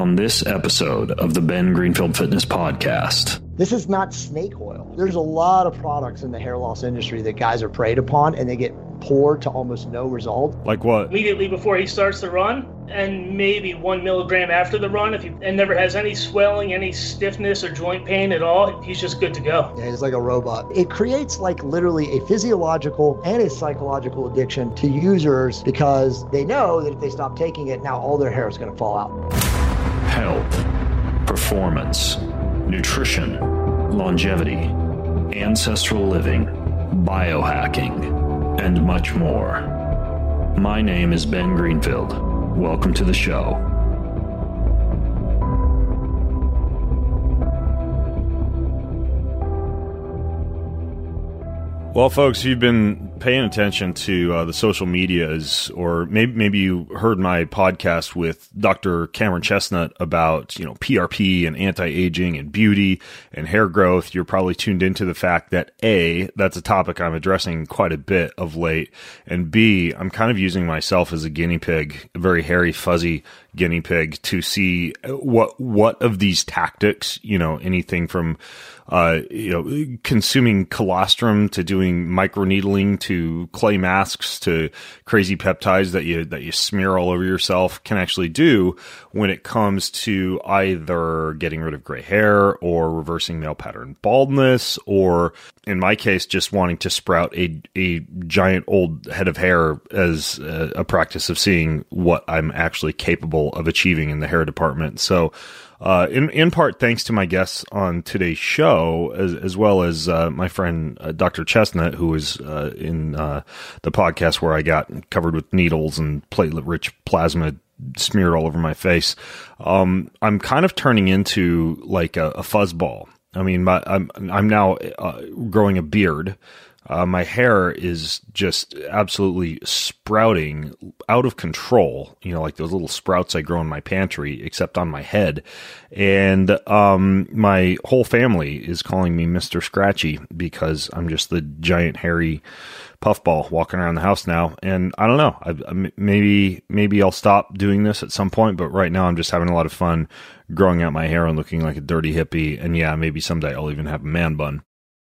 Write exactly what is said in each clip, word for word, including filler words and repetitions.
on this episode of the Ben Greenfield Fitness Podcast. This is not snake oil. There's a lot of products in the hair loss industry that guys are preyed upon and they get poor to almost no result. Like what? Immediately before he starts the run, and maybe one milligram after the run, if he and never has any swelling, any stiffness or joint pain at all, he's just good to go. Yeah, he's like a robot. It creates like literally a physiological and a psychological addiction to users because they know that if they stop taking it, now all their hair is going to fall out. Health, performance, nutrition, longevity, ancestral living, biohacking, and much more. My name is Ben Greenfield. Welcome to the show. Well, folks, you've been paying attention to uh, the social medias, or maybe maybe you heard my podcast with Doctor Cameron Chestnut about, you know, P R P and anti-aging and beauty and hair growth. You're probably tuned into the fact that A, that's a topic I'm addressing quite a bit of late, and B, I'm kind of using myself as a guinea pig, a very hairy, fuzzy guinea pig, to see what what of these tactics, you know, anything from uh, you know, consuming colostrum to doing microneedling to clay masks to crazy peptides that you that you smear all over yourself can actually do when it comes to either getting rid of gray hair or reversing male pattern baldness, or in my case, just wanting to sprout a a giant old head of hair as a, a practice of seeing what I'm actually capable of achieving in the hair department. So Uh, in, in part, thanks to my guests on today's show, as, as well as uh, my friend uh, Doctor Chestnut, who was uh, in uh, the podcast where I got covered with needles and platelet-rich plasma smeared all over my face. Um, I'm kind of turning into like a, a fuzzball. I mean, my, I'm I'm now uh, growing a beard. Uh, my hair is just absolutely sprouting out of control, you know, like those little sprouts I grow in my pantry, except on my head. And um, my whole family is calling me Mister Scratchy because I'm just the giant hairy puffball walking around the house now. And I don't know, I, I, maybe maybe I'll stop doing this at some point, but right now I'm just having a lot of fun growing out my hair and looking like a dirty hippie. And yeah, maybe someday I'll even have a man bun.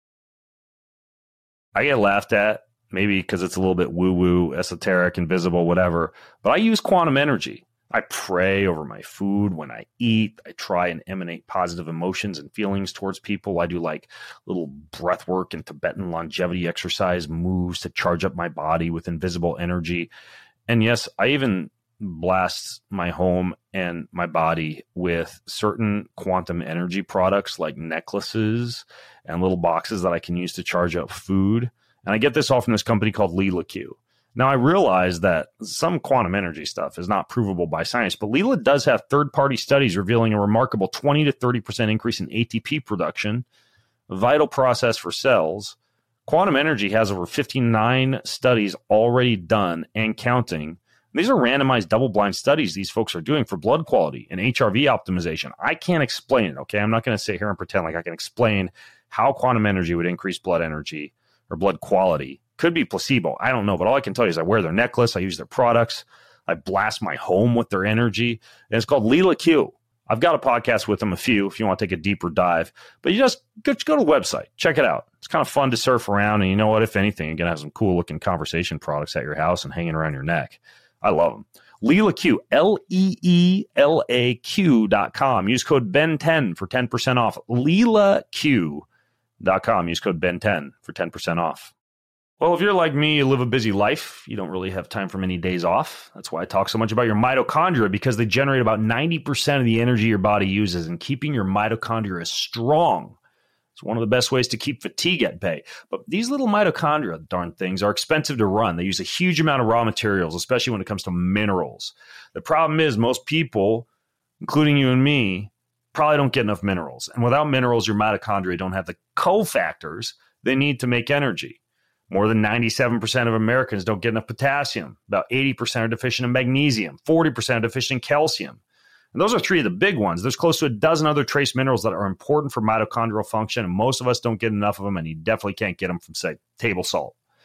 I get laughed at, maybe because it's a little bit woo-woo, esoteric, invisible, whatever, but I use quantum energy. I pray over my food when I eat. I try and emanate positive emotions and feelings towards people. I do like little breath work and Tibetan longevity exercise moves to charge up my body with invisible energy. And yes, I even blast my home and my body with certain quantum energy products like necklaces and little boxes that I can use to charge up food. And I get this all from this company called Leela Q. Now, I realize that some quantum energy stuff is not provable by science, but Leela does have third-party studies revealing a remarkable twenty to thirty percent increase in A T P production, a vital process for cells. Quantum energy has over fifty-nine studies already done and counting. These are randomized double-blind studies these folks are doing for blood quality and H R V optimization. I can't explain it, okay? I'm not going to sit here and pretend like I can explain how quantum energy would increase blood energy or blood quality. Could be placebo. I don't know, but all I can tell you is I wear their necklace, I use their products, I blast my home with their energy, and it's called Leela Q. I've got a podcast with them, a few, if you want to take a deeper dive. But you just go, just go to the website, check it out. It's kind of fun to surf around, and you know what? If anything, you're going to have some cool-looking conversation products at your house and hanging around your neck. I love them. Leela Q, L E E L A Q dot com. Use code B E N ten for ten percent off. Leela Q dot com. Use code B E N ten for ten percent off. Well, if you're like me, you live a busy life. You don't really have time for many days off. That's why I talk so much about your mitochondria, because they generate about ninety percent of the energy your body uses, and keeping your mitochondria strong It's one of the best ways to keep fatigue at bay. But these little mitochondria, darn things, are expensive to run. They use a huge amount of raw materials, especially when it comes to minerals. The problem is most people, including you and me, probably don't get enough minerals. And without minerals, your mitochondria don't have the cofactors they need to make energy. More than ninety-seven percent of Americans don't get enough potassium. About eighty percent are deficient in magnesium. forty percent are deficient in calcium. And those are three of the big ones. There's close to a dozen other trace minerals that are important for mitochondrial function, and most of us don't get enough of them, and you definitely can't get them from, say, table salt.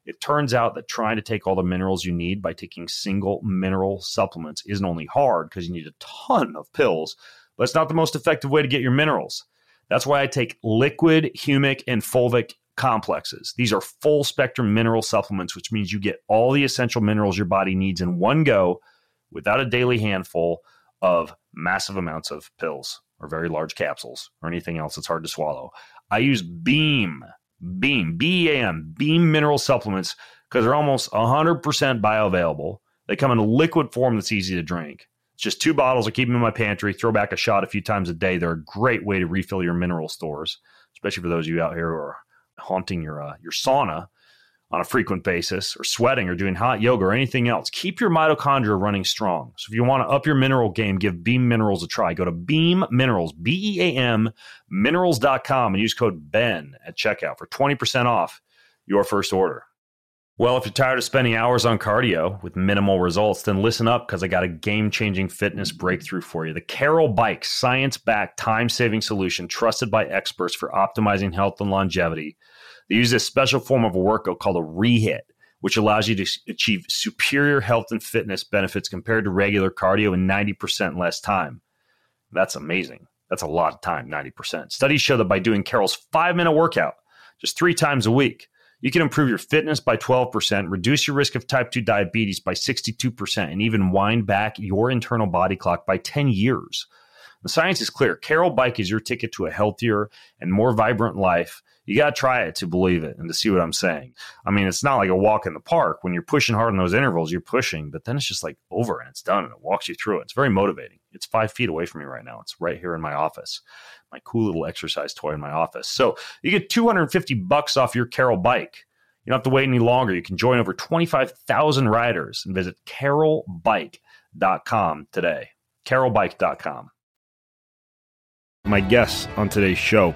It turns out that trying to take all the minerals you need by taking single mineral supplements isn't only hard because you need a ton of pills, but it's not the most effective way to get your minerals. That's why I take liquid, humic, and fulvic complexes. These are full spectrum mineral supplements, which means you get all the essential minerals your body needs in one go without a daily handful of massive amounts of pills or very large capsules or anything else that's hard to swallow. I use Beam, Beam, B E A M, Beam mineral supplements because they're almost one hundred percent bioavailable. They come in a liquid form that's easy to drink. It's just two bottles. I keep them in my pantry, throw back a shot a few times a day. They're a great way to refill your mineral stores, especially for those of you out here who are haunting your uh, your sauna on a frequent basis or sweating or doing hot yoga or anything else. Keep your mitochondria running strong. So if you want to up your mineral game, give Beam Minerals a try. Go to Beam Minerals, B E A M, minerals dot com and use code BEN at checkout for twenty percent off your first order. Well, if you're tired of spending hours on cardio with minimal results, then listen up because I got a game-changing fitness breakthrough for you. The Carol Bike, science-backed, time-saving solution trusted by experts for optimizing health and longevity. They use this special form of a workout called a rehit, which allows you to achieve superior health and fitness benefits compared to regular cardio in ninety percent less time. That's amazing. That's a lot of time, ninety percent. Studies show that by doing Carol's five-minute workout just three times a week, you can improve your fitness by twelve percent, reduce your risk of type two diabetes by sixty-two percent, and even wind back your internal body clock by ten years. The science is clear. Carol Bike is your ticket to a healthier and more vibrant life. You got to try it to believe it and to see what I'm saying. I mean, it's not like a walk in the park. When you're pushing hard in those intervals, you're pushing, but then it's just like over and it's done and it walks you through it. It's very motivating. It's five feet away from me right now. It's right here in my office, my cool little exercise toy in my office. So you get two hundred fifty bucks off your Carol Bike. You don't have to wait any longer. You can join over twenty-five thousand riders and visit carol bike dot com today. carol bike dot com. My guests on today's show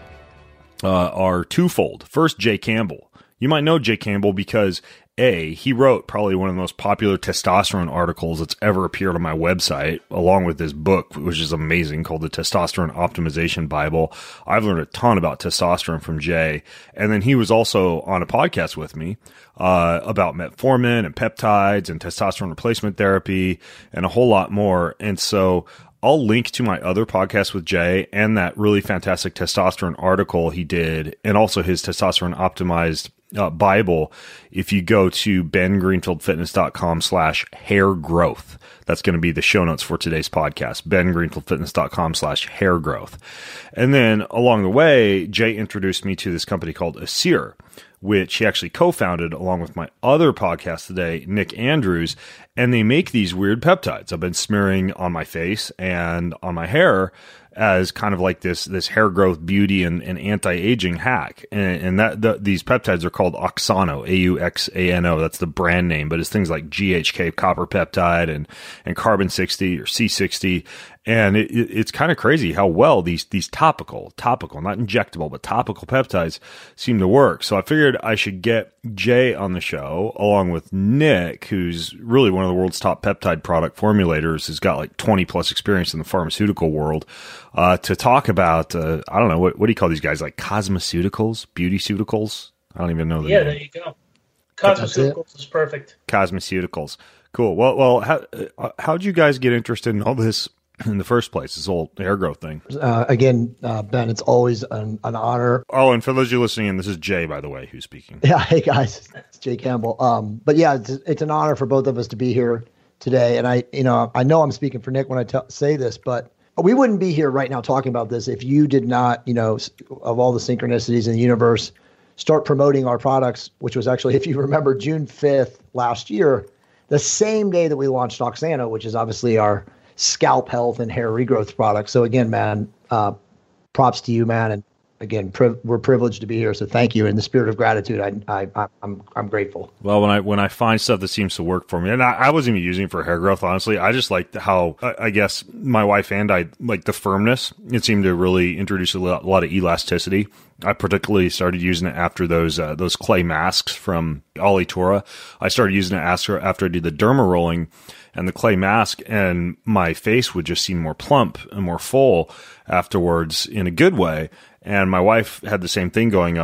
uh, are twofold. First, Jay Campbell. You might know Jay Campbell because, A, he wrote probably one of the most popular testosterone articles that's ever appeared on my website, along with this book, which is amazing, called the Testosterone Optimization Bible. I've learned a ton about testosterone from Jay. And then he was also on a podcast with me uh, about metformin and peptides and testosterone replacement therapy and a whole lot more. And so I'll link to my other podcast with Jay and that really fantastic testosterone article he did, and also his testosterone optimized uh, Bible. If you go to ben greenfield fitness dot com slash hair growth, that's going to be the show notes for today's podcast, ben greenfield fitness dot com slash hair growth. And then along the way, Jay introduced me to this company called Asir, which he actually co-founded along with my other podcast today, Nick Andrews, and they make these weird peptides I've been smearing on my face and on my hair as kind of like this this hair growth, beauty, and, and anti-aging hack. And, and that the, these peptides are called Auxano, A U X A N O. That's the brand name, but it's things like G H K, copper peptide, and and carbon sixty or C sixty. And it, it, it's kind of crazy how well these these topical, topical, not injectable, but topical peptides seem to work. So I figured I should get Jay on the show along with Nick, who's really one of the world's top peptide product formulators, who's got like twenty plus experience in the pharmaceutical world, uh, to talk about, uh, I don't know, what, what do you call these guys? Like cosmeceuticals, beautyceuticals? I don't even know the Yeah, name. there you go. Cosmeceuticals is perfect. Cosmeceuticals. Cool. Well, well, how, uh, how'd you guys get interested in all this in the first place, this whole hair growth thing? Uh, again, uh, Ben, it's always an, an honor. Oh, and for those of you listening in, this is Jay, by the way, who's speaking. Yeah, hey guys, it's Jay Campbell. Um, but yeah, it's, it's an honor for both of us to be here today. And I, you know, I know I'm speaking for Nick when I t- say this, but we wouldn't be here right now talking about this if you did not, you know, of all the synchronicities in the universe, start promoting our products, which was actually, if you remember, June fifth last year, the same day that we launched Auxano, which is obviously our scalp health and hair regrowth product. So again, man, uh, props to you, man. And again, pri- we're privileged to be here. So thank you. In the spirit of gratitude, I, I, I'm, I'm grateful. Well, when I when I find stuff that seems to work for me, and I, I wasn't even using it for hair growth, honestly. I just liked how, I, I guess, my wife and I like the firmness. It seemed to really introduce a lot, a lot of elasticity. I particularly started using it after those uh, those clay masks from Alitura. I started using it after after I did the derma rolling and the clay mask, and my face would just seem more plump and more full afterwards in a good way. And my wife had the same thing going on.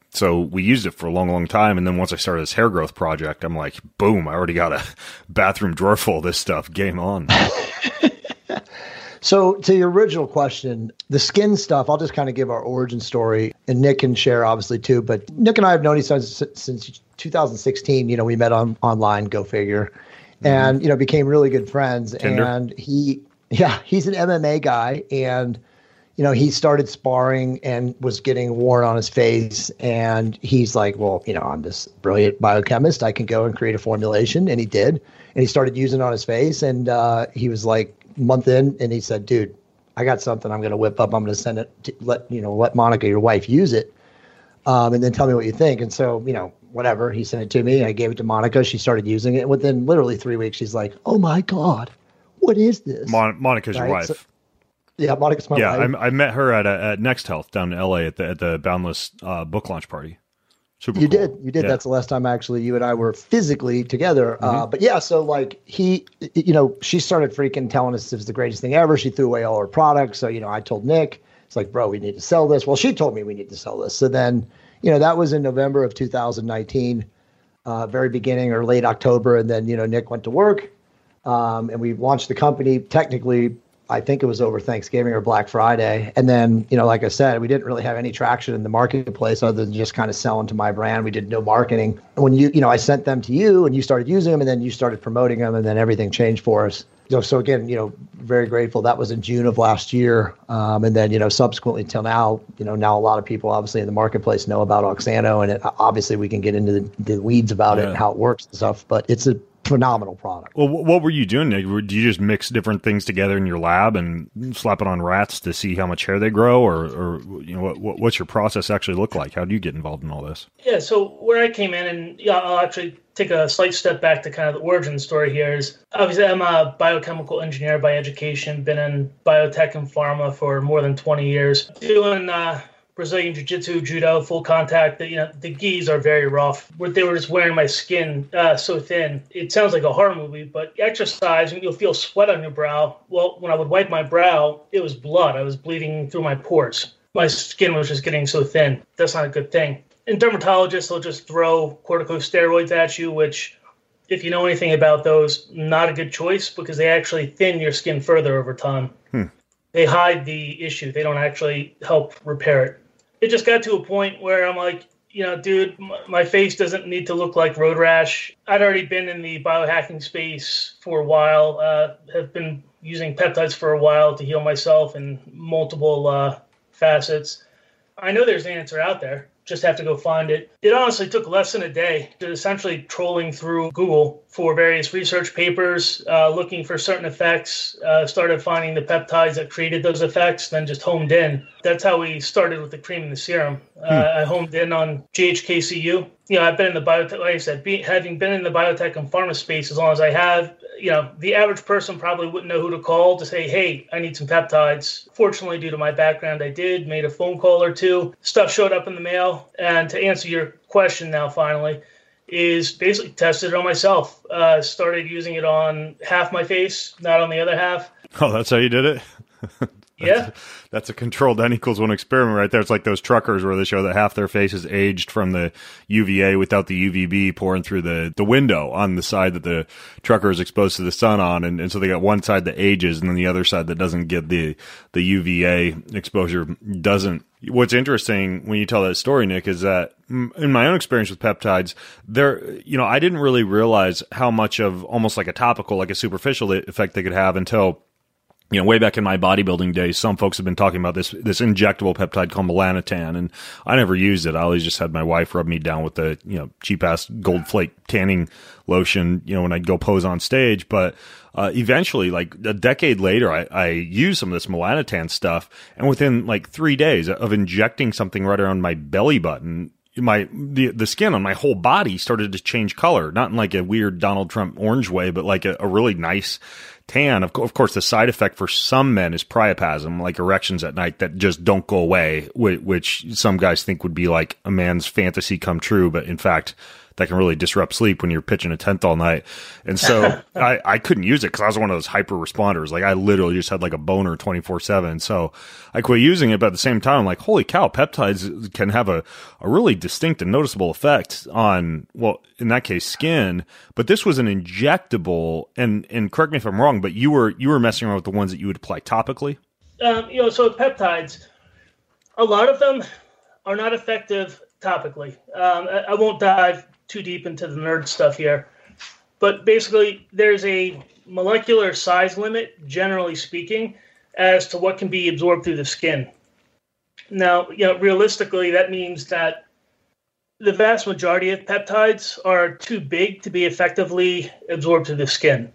So we used it for a long, long time. And then once I started this hair growth project, I'm like, boom, I already got a bathroom drawer full of this stuff. Game on. So to your original question, the skin stuff, I'll just kind of give our origin story, and Nick can share obviously too, but Nick and I have known each other since, since two thousand sixteen. You know, we met on online, go figure, and, mm-hmm. you know, became really good friends. Tinder. And he, yeah, he's an M M A guy, and, you know, he started sparring and was getting worn on his face. And he's like, well, you know, I'm this brilliant biochemist. I can go and create a formulation. And he did. And he started using it on his face. And uh, he was like, month in, and he said, dude, I got something I'm going to whip up. I'm going to send it to let, you know, let Monica, your wife, use it. Um, and then tell me what you think. And so, you know, whatever, he sent it to me. I gave it to Monica. She started using it. Within literally three weeks, she's like, oh my God, what is this? Mon- Monica's right? your wife. So, yeah. Monica's my yeah, wife. I, I met her at, a, at Next Health down in L A at the, at the Boundless uh, book launch party. Super you cool. did. You did. Yeah. That's the last time actually you and I were physically together. Mm-hmm. Uh, but yeah, so like he, you know, she started freaking telling us it was the greatest thing ever. She threw away all her products. So, you know, I told Nick, it's like, bro, we need to sell this. Well, she told me we need to sell this. So then, you know, that was in November of two thousand nineteen, uh, very beginning or late October. And then, you know, Nick went to work um, and we launched the company. Technically, I think it was over Thanksgiving or Black Friday. And then, you know, like I said, we didn't really have any traction in the marketplace other than just kind of selling to my brand. We did no marketing. And when you, you know, I sent them to you and you started using them and then you started promoting them and then everything changed for us. So, so again, you know, very grateful. That was in June of last year. Um, and then, you know, subsequently till now, you know, now a lot of people obviously in the marketplace know about Oxano, and it, obviously we can get into the, the weeds about yeah. it and how it works and stuff, but it's a phenomenal product. Well, what were you doing, Nick? Do you just mix different things together in your lab and slap it on rats to see how much hair they grow, or, or you know, what, what's your process actually look like? How do you get involved in all this? Yeah, so where I came in, and yeah, I'll actually take a slight step back to kind of the origin story here. Is obviously I'm a biochemical engineer by education, been in biotech and pharma for more than twenty years, doing uh, Brazilian jiu-jitsu, judo, full contact. You know, the gis are very rough. They were just wearing my skin uh, so thin. It sounds like a horror movie, but exercise and you'll feel sweat on your brow. Well, when I would wipe my brow, it was blood. I was bleeding through my pores. My skin was just getting so thin. That's not a good thing. And dermatologists will just throw corticosteroids at you, which, if you know anything about those, not a good choice because they actually thin your skin further over time. Hmm. They hide the issue. They don't actually help repair it. It just got to a point where I'm like, you know, dude, my face doesn't need to look like road rash. I'd already been in the biohacking space for a while, uh, have been using peptides for a while to heal myself in multiple uh, facets. I know there's an answer out there. Just have to go find it. It honestly took less than a day to essentially trolling through Google for various research papers, uh, looking for certain effects, uh, started finding the peptides that created those effects, then just homed in. That's how we started with the cream and the serum. Uh, hmm. I homed in on G H K C U. You know, I've been in the biotech, like I said, be, having been in the biotech and pharma space as long as I have, you know, the average person probably wouldn't know who to call to say, hey, I need some peptides. Fortunately, due to my background, I did, made a phone call or two. Stuff showed up in the mail. And to answer your question now, finally, is basically tested it on myself. Uh, started using it on half my face, not on the other half. Oh, that's how you did it? Yeah. That's, that's a controlled N equals one experiment right there. It's like those truckers where they show that half their face is aged from the U V A without the U V B pouring through the, the window on the side that the trucker is exposed to the sun on. And, and so they got one side that ages and then the other side that doesn't get the, the U V A exposure doesn't. What's interesting when you tell that story, Nick, is that in my own experience with peptides, there, you know, I didn't really realize how much of almost like a topical, like a superficial effect they could have until, you know, way back in my bodybuilding days, some folks have been talking about this this injectable peptide called melanotan, and I never used it. I always just had my wife rub me down with the, you know, cheap-ass Gold Flake tanning lotion, you know, when I'd go pose on stage. But uh, eventually, like a decade later, I, I used some of this melanotan stuff, and within like three days of injecting something right around my belly button, my the the skin on my whole body started to change color, not in like a weird Donald Trump orange way, but like a, a really nice tan. Of, of course, the side effect for some men is priapism, like erections at night that just don't go away, which, which some guys think would be like a man's fantasy come true, but in fact, that can really disrupt sleep when you're pitching a tenth all night. And so I, I couldn't use it because I was one of those hyper responders. Like I literally just had like a boner twenty-four seven. So I quit using it, but at the same time, I'm like, holy cow, peptides can have a, a really distinct and noticeable effect on, well, in that case, skin. But this was an injectable, and and correct me if I'm wrong, but you were you were messing around with the ones that you would apply topically. Um, you know, so peptides, a lot of them are not effective topically. Um, I, I won't dive too deep into the nerd stuff here, but basically there's a molecular size limit, generally speaking, as to what can be absorbed through the skin. Now, you know, realistically, that means that the vast majority of peptides are too big to be effectively absorbed through the skin.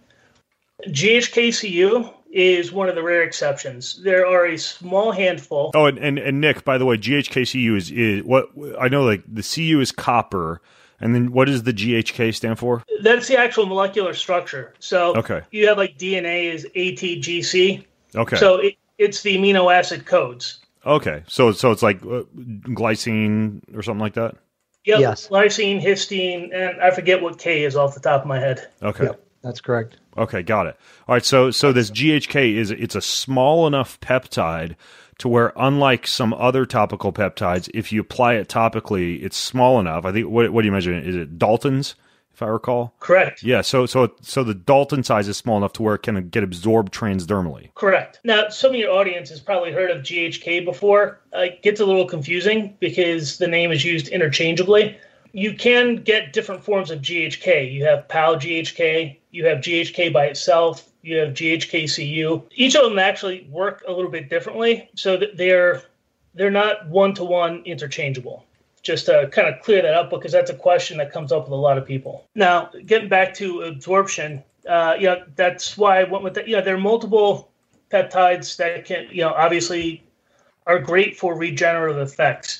G H K C U is one of the rare exceptions. There are a small handful. Oh, and, and, and Nick, by the way, G H K C U is, is what I know, like the C U is copper. And then what does the G H K stand for? That's the actual molecular structure. So okay. You have like D N A is A T G C. Okay. So it, it's the amino acid codes. Okay. So, so it's like uh, glycine or something like that? Yep. Yes. Glycine, histine, and I forget what K is off the top of my head. Okay. Yep, that's correct. Okay, got it. All right, so so this G H K is it's a small enough peptide to where, unlike some other topical peptides, if you apply it topically, it's small enough. I think what what do you measure? Is it Dalton's, if I recall? Correct. Yeah. So so so the Dalton size is small enough to where it can get absorbed transdermally. Correct. Now, some of your audience has probably heard of G H K before. Uh, it gets a little confusing because the name is used interchangeably. You can get different forms of G H K. You have P A L G H K, you have G H K by itself, you have G H K C U. Each of them actually work a little bit differently, so that they're they're not one-to-one interchangeable. Just to kind of clear that up, because that's a question that comes up with a lot of people. Now, getting back to absorption, uh, you know, that's why I went with that. You know, there are multiple peptides that can, you know, obviously are great for regenerative effects.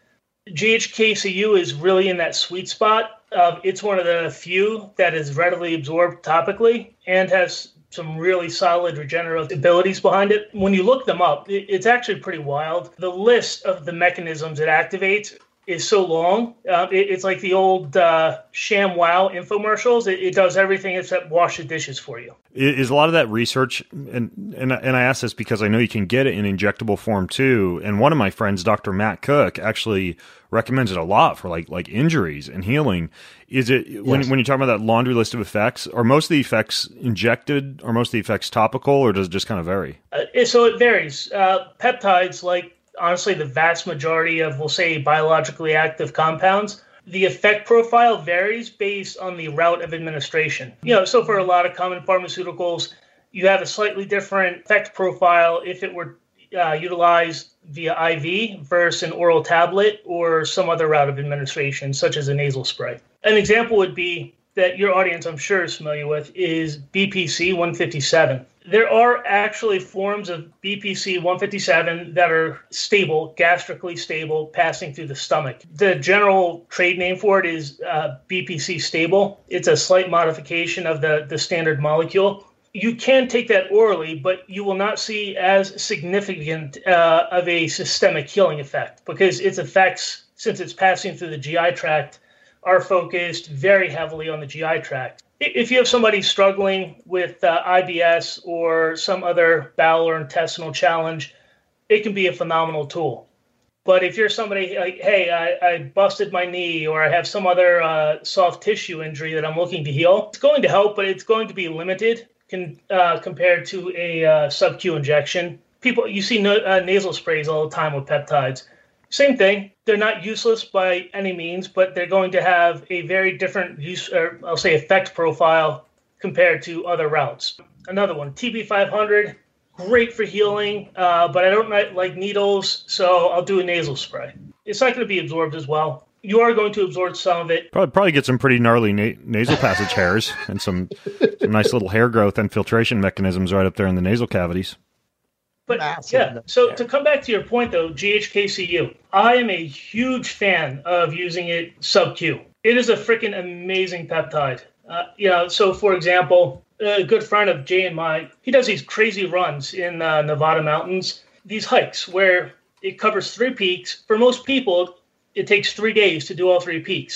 G H K C U is really in that sweet spot. Uh, it's one of the few that is readily absorbed topically and has some really solid regenerative abilities behind it. When you look them up, it, it's actually pretty wild. The list of the mechanisms it activates is so long. Uh, it, it's like the old uh, ShamWow infomercials. It, it does everything except wash the dishes for you. Is a lot of that research, and and and I ask this because I know you can get it in injectable form too. And one of my friends, Doctor Matt Cook, actually recommends it a lot for like like injuries and healing. Is it yes. when when you talk about that laundry list of effects, are most of the effects injected, or most of the effects topical, or does it just kind of vary? Uh, so it varies. Uh, peptides, like honestly the vast majority of, we'll say, biologically active compounds, the effect profile varies based on the route of administration. You know, so for a lot of common pharmaceuticals, you have a slightly different effect profile if it were uh, utilized via I V versus an oral tablet or some other route of administration, such as a nasal spray. An example would be that your audience, I'm sure, is familiar with is B P C one fifty-seven. There are actually forms of B P C one fifty-seven that are stable, gastrically stable, passing through the stomach. The general trade name for it is uh, B P C stable. It's a slight modification of the, the standard molecule. You can take that orally, but you will not see as significant uh, of a systemic healing effect because its effects, since it's passing through the G I tract, are focused very heavily on the G I tract. If you have somebody struggling with uh, I B S or some other bowel or intestinal challenge, it can be a phenomenal tool. But if you're somebody like, hey, I, I busted my knee or I have some other uh, soft tissue injury that I'm looking to heal, it's going to help, but it's going to be limited can, uh, compared to a uh, sub-Q injection. People, you see no, uh, nasal sprays all the time with peptides. Same thing. They're not useless by any means, but they're going to have a very different use, or I'll say effect profile compared to other routes. Another one, T B five hundred, great for healing, uh, but I don't like needles, so I'll do a nasal spray. It's not going to be absorbed as well. You are going to absorb some of it. Probably, probably get some pretty gnarly na- nasal passage hairs and some, some nice little hair growth and filtration mechanisms right up there in the nasal cavities. But yeah, so to come back to your point, though, G H K C U, I am a huge fan of using it sub-Q. It is a freaking amazing peptide. Uh, you know, so for example, a good friend of Jay and mine, he does these crazy runs in uh, Nevada mountains, these hikes where it covers three peaks. For most people, it takes three days to do all three peaks.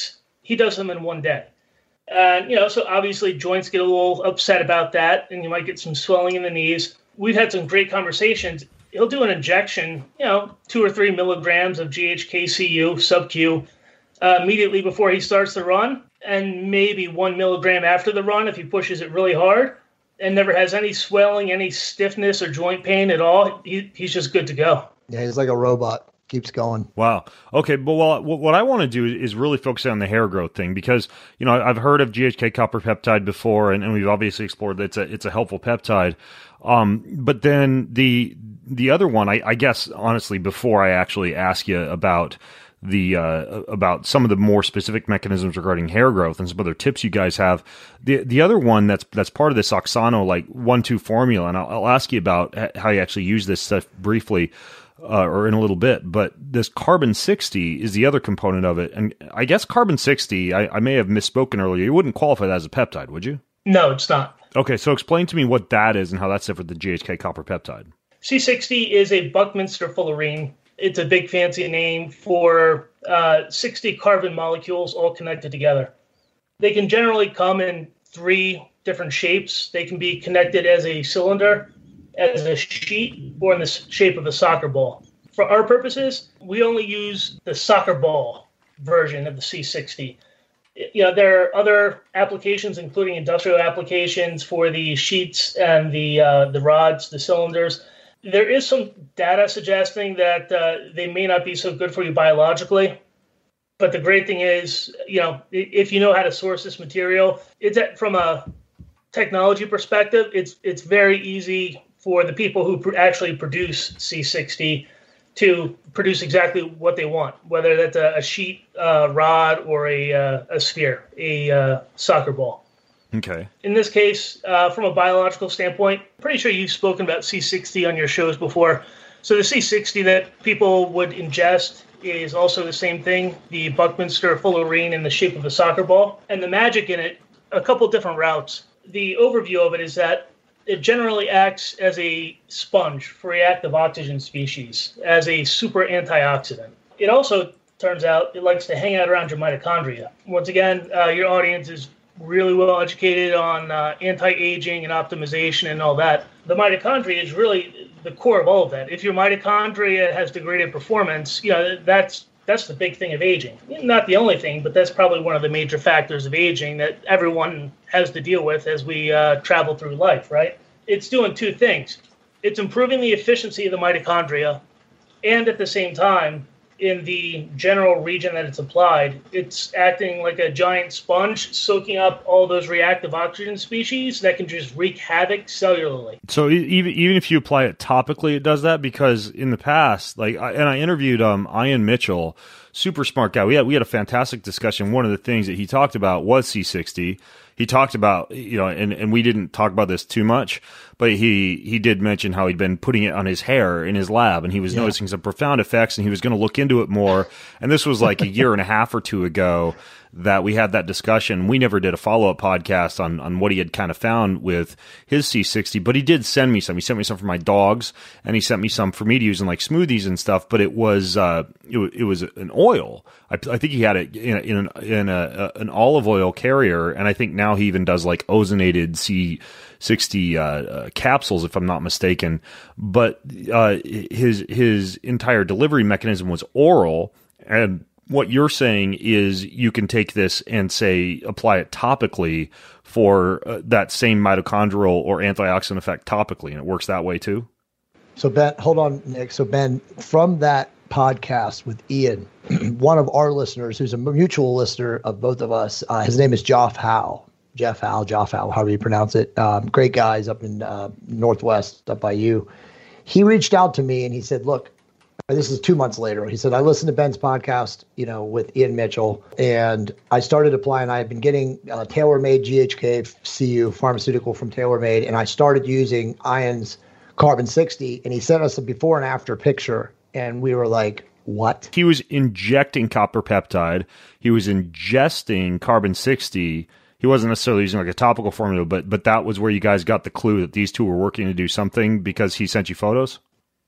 he does them in one day. And, you know, so obviously joints get a little upset about that, and you might get some swelling in the knees. We've had some great conversations. He'll do an injection, you know, two or three milligrams of G H K C U, sub-Q, uh, immediately before he starts the run, and maybe one milligram after the run if he pushes it really hard, and never has any swelling, any stiffness or joint pain at all. He, he's just good to go. Yeah, he's like a robot. Keeps going. Wow. Okay, but well, what I want to do is really focus on the hair growth thing because, you know, I've heard of G H K copper peptide before, and, and we've obviously explored that it's a, it's a helpful peptide. Um, but then the the other one, I, I guess, honestly, before I actually ask you about the uh, about some of the more specific mechanisms regarding hair growth and some other tips you guys have, the the other one that's that's part of this Oxano like one two formula, and I'll, I'll ask you about how you actually use this stuff briefly. Uh, or in a little bit, but this carbon sixty is the other component of it. And I guess carbon sixty, I, I may have misspoken earlier. You wouldn't qualify that as a peptide, would you? No, it's not. Okay, so explain to me what that is and how that's different than G H K copper peptide. C sixty is a Buckminster fullerene. It's a big fancy name for uh, sixty carbon molecules all connected together. They can generally come in three different shapes. They can be connected as a cylinder, as a sheet, or in the shape of a soccer ball. For our purposes, we only use the soccer ball version of the C sixty. You know, there are other applications, including industrial applications for the sheets and the uh, the rods, the cylinders. There is some data suggesting that uh, they may not be so good for you biologically. But the great thing is, you know, if you know how to source this material, it's at, from a technology perspective, it's it's very easy for the people who pr- actually produce C sixty to produce exactly what they want, whether that's a, a sheet uh, rod or a, uh, a sphere, a uh, soccer ball. Okay. In this case, uh, from a biological standpoint, pretty sure you've spoken about C sixty on your shows before. So the C sixty that people would ingest is also the same thing, the Buckminster fullerene in the shape of a soccer ball. And the magic in it, a couple different routes. The overview of it is that it generally acts as a sponge for reactive oxygen species, as a super antioxidant. It also turns out it likes to hang out around your mitochondria. Once again, uh, your audience is really well educated on uh, anti-aging and optimization and all that. The mitochondria is really the core of all of that. If your mitochondria has degraded performance, you know, that's that's the big thing of aging. Not the only thing, but that's probably one of the major factors of aging that everyone has to deal with as we uh, travel through life, right? It's doing two things. It's improving the efficiency of the mitochondria, and at the same time, in the general region that it's applied, it's acting like a giant sponge, soaking up all those reactive oxygen species that can just wreak havoc cellularly. So even even if you apply it topically, it does that? Because in the past, like, and I interviewed um, Ian Mitchell, super smart guy. We had we had a fantastic discussion. One of the things that he talked about was C sixty. He talked about, you know, and, and we didn't talk about this too much, but he, he did mention how he'd been putting it on his hair in his lab, and he was yeah. noticing some profound effects, and he was going to look into it more. And this was like a year and a half or two ago that we had that discussion. We never did a follow-up podcast on, on what he had kind of found with his C sixty, but he did send me some. He sent me some for my dogs, and he sent me some for me to use in like smoothies and stuff, but it was, uh, it, it was an oil. I, I think he had it in, a, in, an, in a, an olive oil carrier, and I think now he even does like ozonated C sixty uh, uh, capsules, if I'm not mistaken. But uh, his his entire delivery mechanism was oral, and what you're saying is you can take this and, say, apply it topically for uh, that same mitochondrial or antioxidant effect topically, and it works that way too? So, Ben, hold on, Nick. So, Ben, from that podcast with Ian, one of our listeners, who's a mutual listener of both of us, uh, his name is Joff Howe. Jeff Howe, Joff Howe, however you pronounce it. Um, great guys up in uh, Northwest, up by you. He reached out to me and he said, look, this is two months later. He said, I listened to Ben's podcast, you know, with Ian Mitchell, and I started applying. I had been getting uh, TaylorMade G H K C U pharmaceutical from TaylorMade, and I started using Ian's Carbon sixty, and he sent us a before and after picture, and we were like, what? He was injecting copper peptide. He was ingesting Carbon sixty. He wasn't necessarily using like a topical formula, but but that was where you guys got the clue that these two were working to do something because he sent you photos?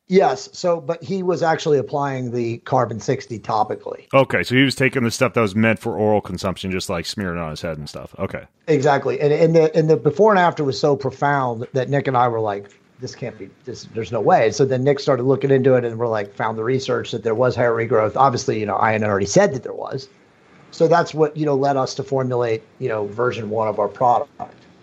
Yes. So, but he was actually applying the Carbon sixty topically. Okay. So he was taking the stuff that was meant for oral consumption, just like smearing it on his head and stuff. Okay. Exactly. And, and the, and the before and after was so profound that Nick and I were like, this can't be this. There's no way. So then Nick started looking into it and we're like, found the research that there was hair regrowth. Obviously, you know, I had already said that there was. So that's what, you know, led us to formulate, you know, version one of our product.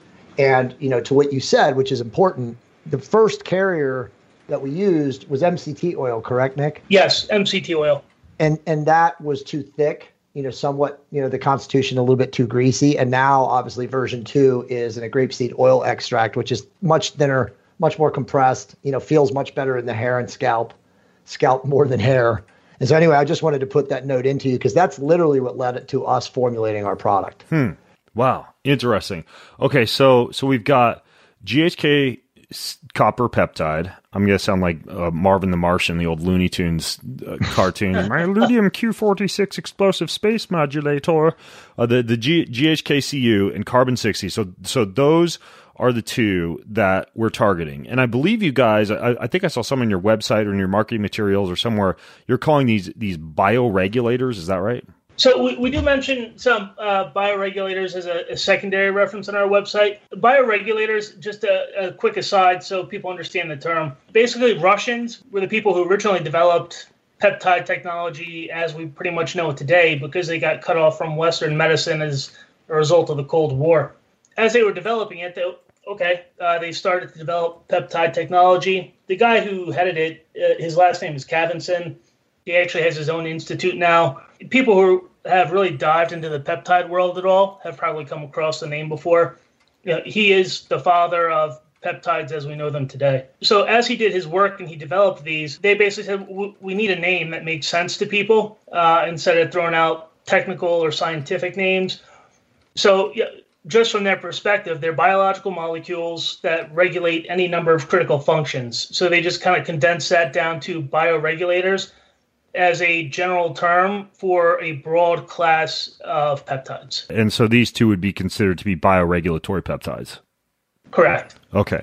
And, you know, to what you said, which is important, the first carrier that we used was M C T oil, correct, Nick? Yes, M C T oil. And and that was too thick, you know, somewhat, you know, the constitution a little bit too greasy. And now, obviously, version two is in a grapeseed oil extract, which is much thinner, much more compressed, you know, feels much better in the hair and scalp, scalp more than hair. And so anyway, I just wanted to put that note into you because that's literally what led it to us formulating our product. Hmm. Wow. Interesting. Okay. So, so we've got G H K copper peptide. I'm going to sound like uh, Marvin the Martian, the old Looney Tunes uh, cartoon. My Ludium Q forty-six explosive space modulator, uh, the, the G, GHKCU and Carbon sixty. So, so those are the two that we're targeting. And I believe you guys, I, I think I saw some on your website or in your marketing materials or somewhere, you're calling these, these bioregulators. Is that right? So we, we do mention some uh, bioregulators as a, a secondary reference on our website. Bioregulators, just a, a quick aside so people understand the term. Basically, Russians were the people who originally developed peptide technology as we pretty much know it today because they got cut off from Western medicine as a result of the Cold War. As they were developing it, they, okay, uh, they started to develop peptide technology. The guy who headed it, uh, his last name is Kavinson. He actually has his own institute now. People who have really dived into the peptide world at all have probably come across the name before. You know, he is the father of peptides as we know them today. So as he did his work and he developed these, they basically said, we need a name that makes sense to people uh, instead of throwing out technical or scientific names. So yeah, just from their perspective, they're biological molecules that regulate any number of critical functions. So they just kind of condense that down to bioregulators as a general term for a broad class of peptides. And so these two would be considered to be bioregulatory peptides. Correct. Okay.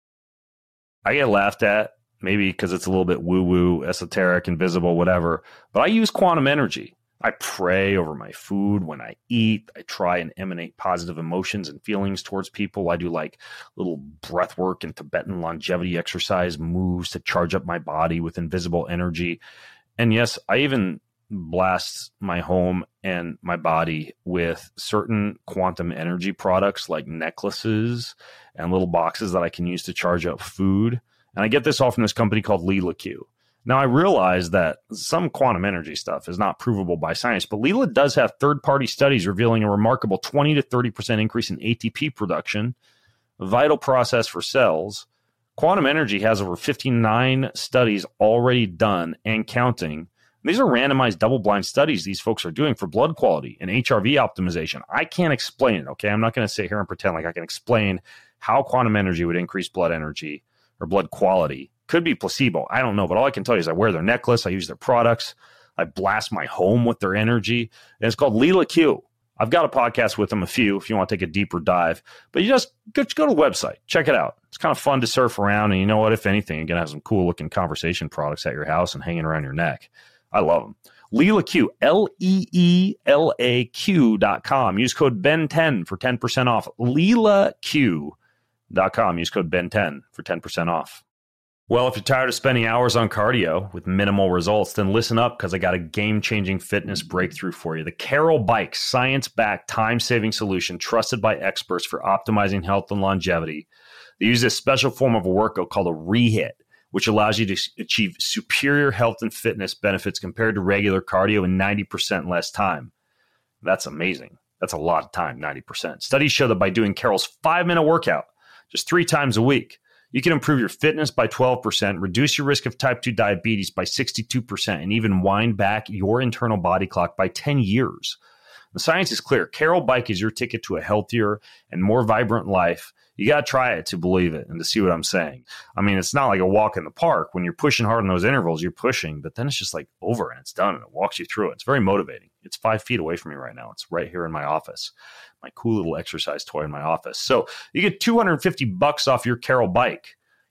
I get laughed at, maybe because it's a little bit woo-woo, esoteric, invisible, whatever, but I use quantum energy. I pray over my food when I eat. I try and emanate positive emotions and feelings towards people. I do like little breath work and Tibetan longevity exercise moves to charge up my body with invisible energy. And yes, I even blast my home and my body with certain quantum energy products like necklaces and little boxes that I can use to charge up food. And I get this all from this company called Leela Q. Now, I realize that some quantum energy stuff is not provable by science, but Leela does have third-party studies revealing a remarkable twenty to thirty percent increase in A T P production, a vital process for cells. Quantum energy has over fifty-nine studies already done and counting. These are randomized double-blind studies these folks are doing for blood quality and H R V optimization. I can't explain it, okay? I'm not going to sit here and pretend like I can explain how quantum energy would increase blood energy or blood quality. Could be placebo. I don't know, but all I can tell you is I wear their necklace. I use their products. I blast my home with their energy. And it's called Leela Q. I've got a podcast with them, a few, if you want to take a deeper dive. But you just go, go to the website. Check it out. It's kind of fun to surf around. And you know what? If anything, you're going to have some cool-looking conversation products at your house and hanging around your neck. I love them. Leela Q, L E E L A Q dot com. Use code B E N ten for ten percent off. Leela Q dot com. Use code B E N ten for ten percent off. Well, if you're tired of spending hours on cardio with minimal results, then listen up because I got a game-changing fitness breakthrough for you. The Carol Bike, science-backed, time-saving solution trusted by experts for optimizing health and longevity. They use this special form of a workout called a rehit, which allows you to achieve superior health and fitness benefits compared to regular cardio in ninety percent less time. That's amazing. That's a lot of time, ninety percent. Studies show that by doing Carol's five-minute workout just three times a week, you can improve your fitness by twelve percent, reduce your risk of type two diabetes by sixty-two percent, and even wind back your internal body clock by ten years. The science is clear. Carol Bike is your ticket to a healthier and more vibrant life. You got to try it to believe it and to see what I'm saying. I mean, it's not like a walk in the park. When you're pushing hard in those intervals, you're pushing, but then it's just like over and it's done and it walks you through it. It's very motivating. It's five feet away from me right now. It's right here in my office, my cool little exercise toy in my office. So you get two hundred fifty bucks off your Carol Bike.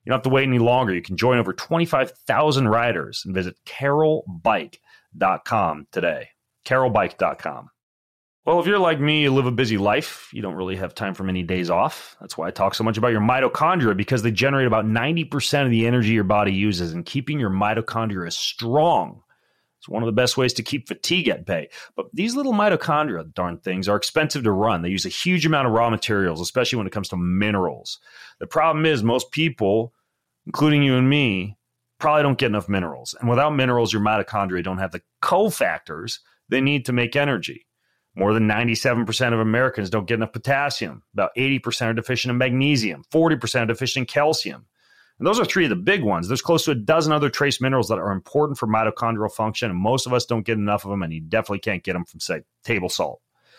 You don't have to wait any longer. You can join over twenty-five thousand riders and visit carol bike dot com today. carol bike dot com. Well, if you're like me, you live a busy life. You don't really have time for many days off. That's why I talk so much about your mitochondria, because they generate about ninety percent of the energy your body uses, and keeping your mitochondria strong. It's one of the best ways to keep fatigue at bay. But these little mitochondria, darn things, are expensive to run. They use a huge amount of raw materials, especially when it comes to minerals. The problem is most people, including you and me, probably don't get enough minerals. And without minerals, your mitochondria don't have the cofactors they need to make energy. More than ninety-seven percent of Americans don't get enough potassium. About eighty percent are deficient in magnesium. forty percent are deficient in calcium. And those are three of the big ones. There's close to a dozen other trace minerals that are important for mitochondrial function, and most of us don't get enough of them, and you definitely can't get them from, say, table salt.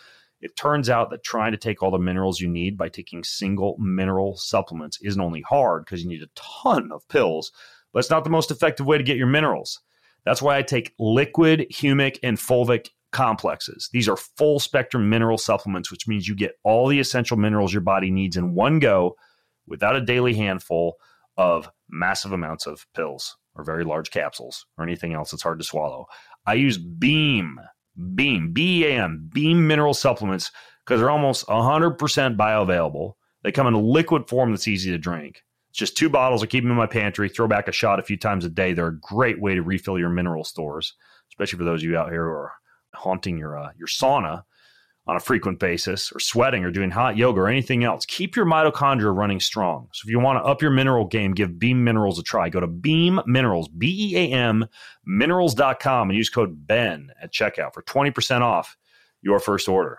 It turns out that trying to take all the minerals you need by taking single mineral supplements isn't only hard because you need a ton of pills, but it's not the most effective way to get your minerals. That's why I take liquid, humic, and fulvic complexes. These are full spectrum mineral supplements, which means you get all the essential minerals your body needs in one go without a daily handful of massive amounts of pills or very large capsules or anything else that's hard to swallow. I use Beam, Beam, B E A M, Beam mineral supplements because they're almost one hundred percent bioavailable. They come in a liquid form that's easy to drink. It's just two bottles. I keep them in my pantry, throw back a shot a few times a day. They're a great way to refill your mineral stores, especially for those of you out here who are haunting your uh, your sauna on a frequent basis, or sweating, or doing hot yoga, or anything else. Keep your mitochondria running strong. So if you want to up your mineral game, give Beam Minerals a try. Go to Beam Minerals, B E A M, minerals dot com, and use code BEN at checkout for twenty percent off your first order.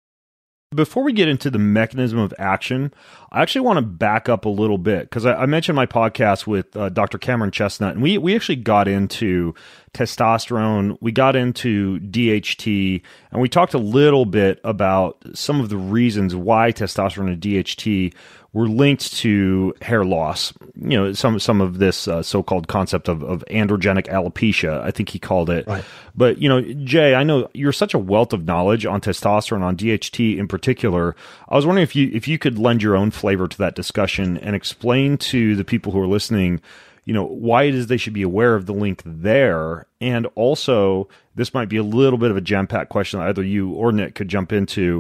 Before we get into the mechanism of action, I actually want to back up a little bit because I, I mentioned my podcast with uh, Doctor Cameron Chestnut, and we we actually got into testosterone, we got into D H T, and we talked a little bit about some of the reasons why testosterone and D H T were linked to hair loss. You know, some some of this uh, so-called concept of, of androgenic alopecia, I think he called it. Right. But, you know, Jay, I know you're such a wealth of knowledge on testosterone, on D H T in particular. I was wondering if you if you could lend your own flavor to that discussion and explain to the people who are listening, you know, why it is they should be aware of the link there. And also, this might be a little bit of a jam-packed question that either you or Nick could jump into,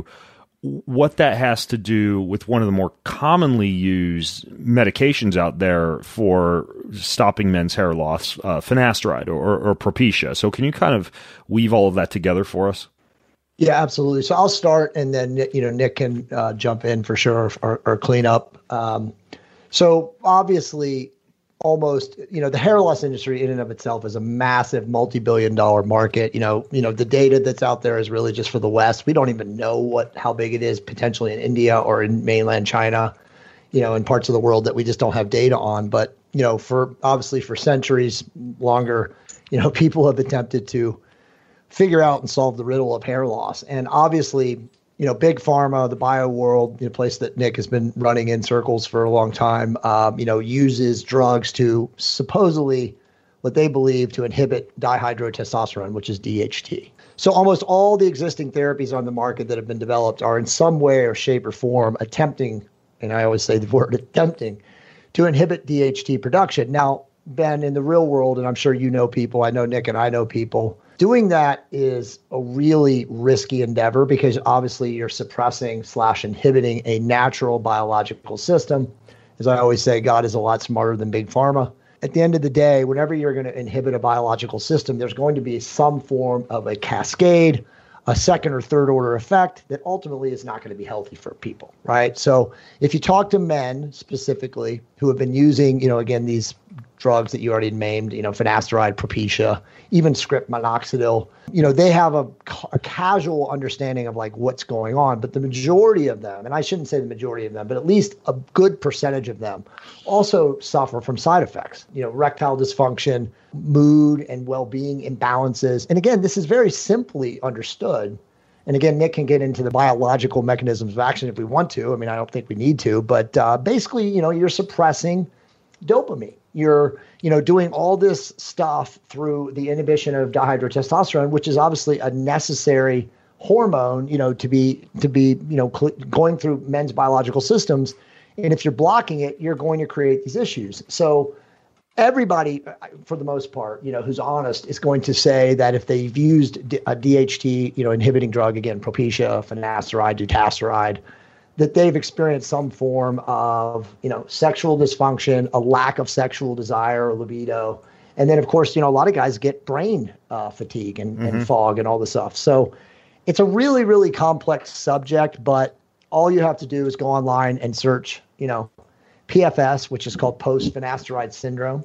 what that has to do with one of the more commonly used medications out there for stopping men's hair loss, uh, finasteride or, or Propecia. So can you kind of weave all of that together for us? Yeah, absolutely. So I'll start, and then, you know, Nick can uh, jump in for sure, or, or clean up. Um, so obviously, almost, you know, the hair loss industry in and of itself is a massive multi-billion dollar market. You know, you know, the data that's out there is really just for the West. We don't even know what how big it is potentially in India or in mainland China, you know, in parts of the world that we just don't have data on. But, you know, for obviously for centuries longer, you know, people have attempted to figure out and solve the riddle of hair loss. And obviously, you know, big pharma, the bio world, the place that Nick has been running in circles for a long time, um, you know, uses drugs to supposedly, what they believe, to inhibit dihydrotestosterone, which is D H T. So almost all the existing therapies on the market that have been developed are in some way or shape or form attempting, and I always say the word attempting, to inhibit D H T production. Now, Ben, in the real world, and I'm sure you know people, I know Nick and I know people, doing that is a really risky endeavor because obviously you're suppressing slash inhibiting a natural biological system. As I always say, God is a lot smarter than big pharma. At the end of the day, whenever you're going to inhibit a biological system, there's going to be some form of a cascade, a second or third order effect that ultimately is not going to be healthy for people, right? So if you talk to men specifically who have been using, you know, again, these drugs that you already named, you know, finasteride, Propecia, even script minoxidil, you know, they have a, a casual understanding of like what's going on, but the majority of them, and I shouldn't say the majority of them, but at least a good percentage of them also suffer from side effects, you know, erectile dysfunction, mood and well-being imbalances. And again, this is very simply understood. And again, Nick can get into the biological mechanisms of action if we want to. I mean, I don't think we need to, but uh, basically, you know, you're suppressing dopamine. You're, you know, doing all this stuff through the inhibition of dihydrotestosterone, which is obviously a necessary hormone, you know, to be, to be, you know, cl- going through men's biological systems And if you're blocking it, you're going to create these issues. So everybody, for the most part, you know, who's honest is going to say that if they've used a D H T, you know, inhibiting drug, again, Propecia, finasteride, dutasteride, that they've experienced some form of, you know, sexual dysfunction, a lack of sexual desire or libido. And then, of course, you know, a lot of guys get brain uh, fatigue and, mm-hmm. and fog and all this stuff. So it's a really, really complex subject, but all you have to do is go online and search, you know, P F S, which is called post-finasteride syndrome,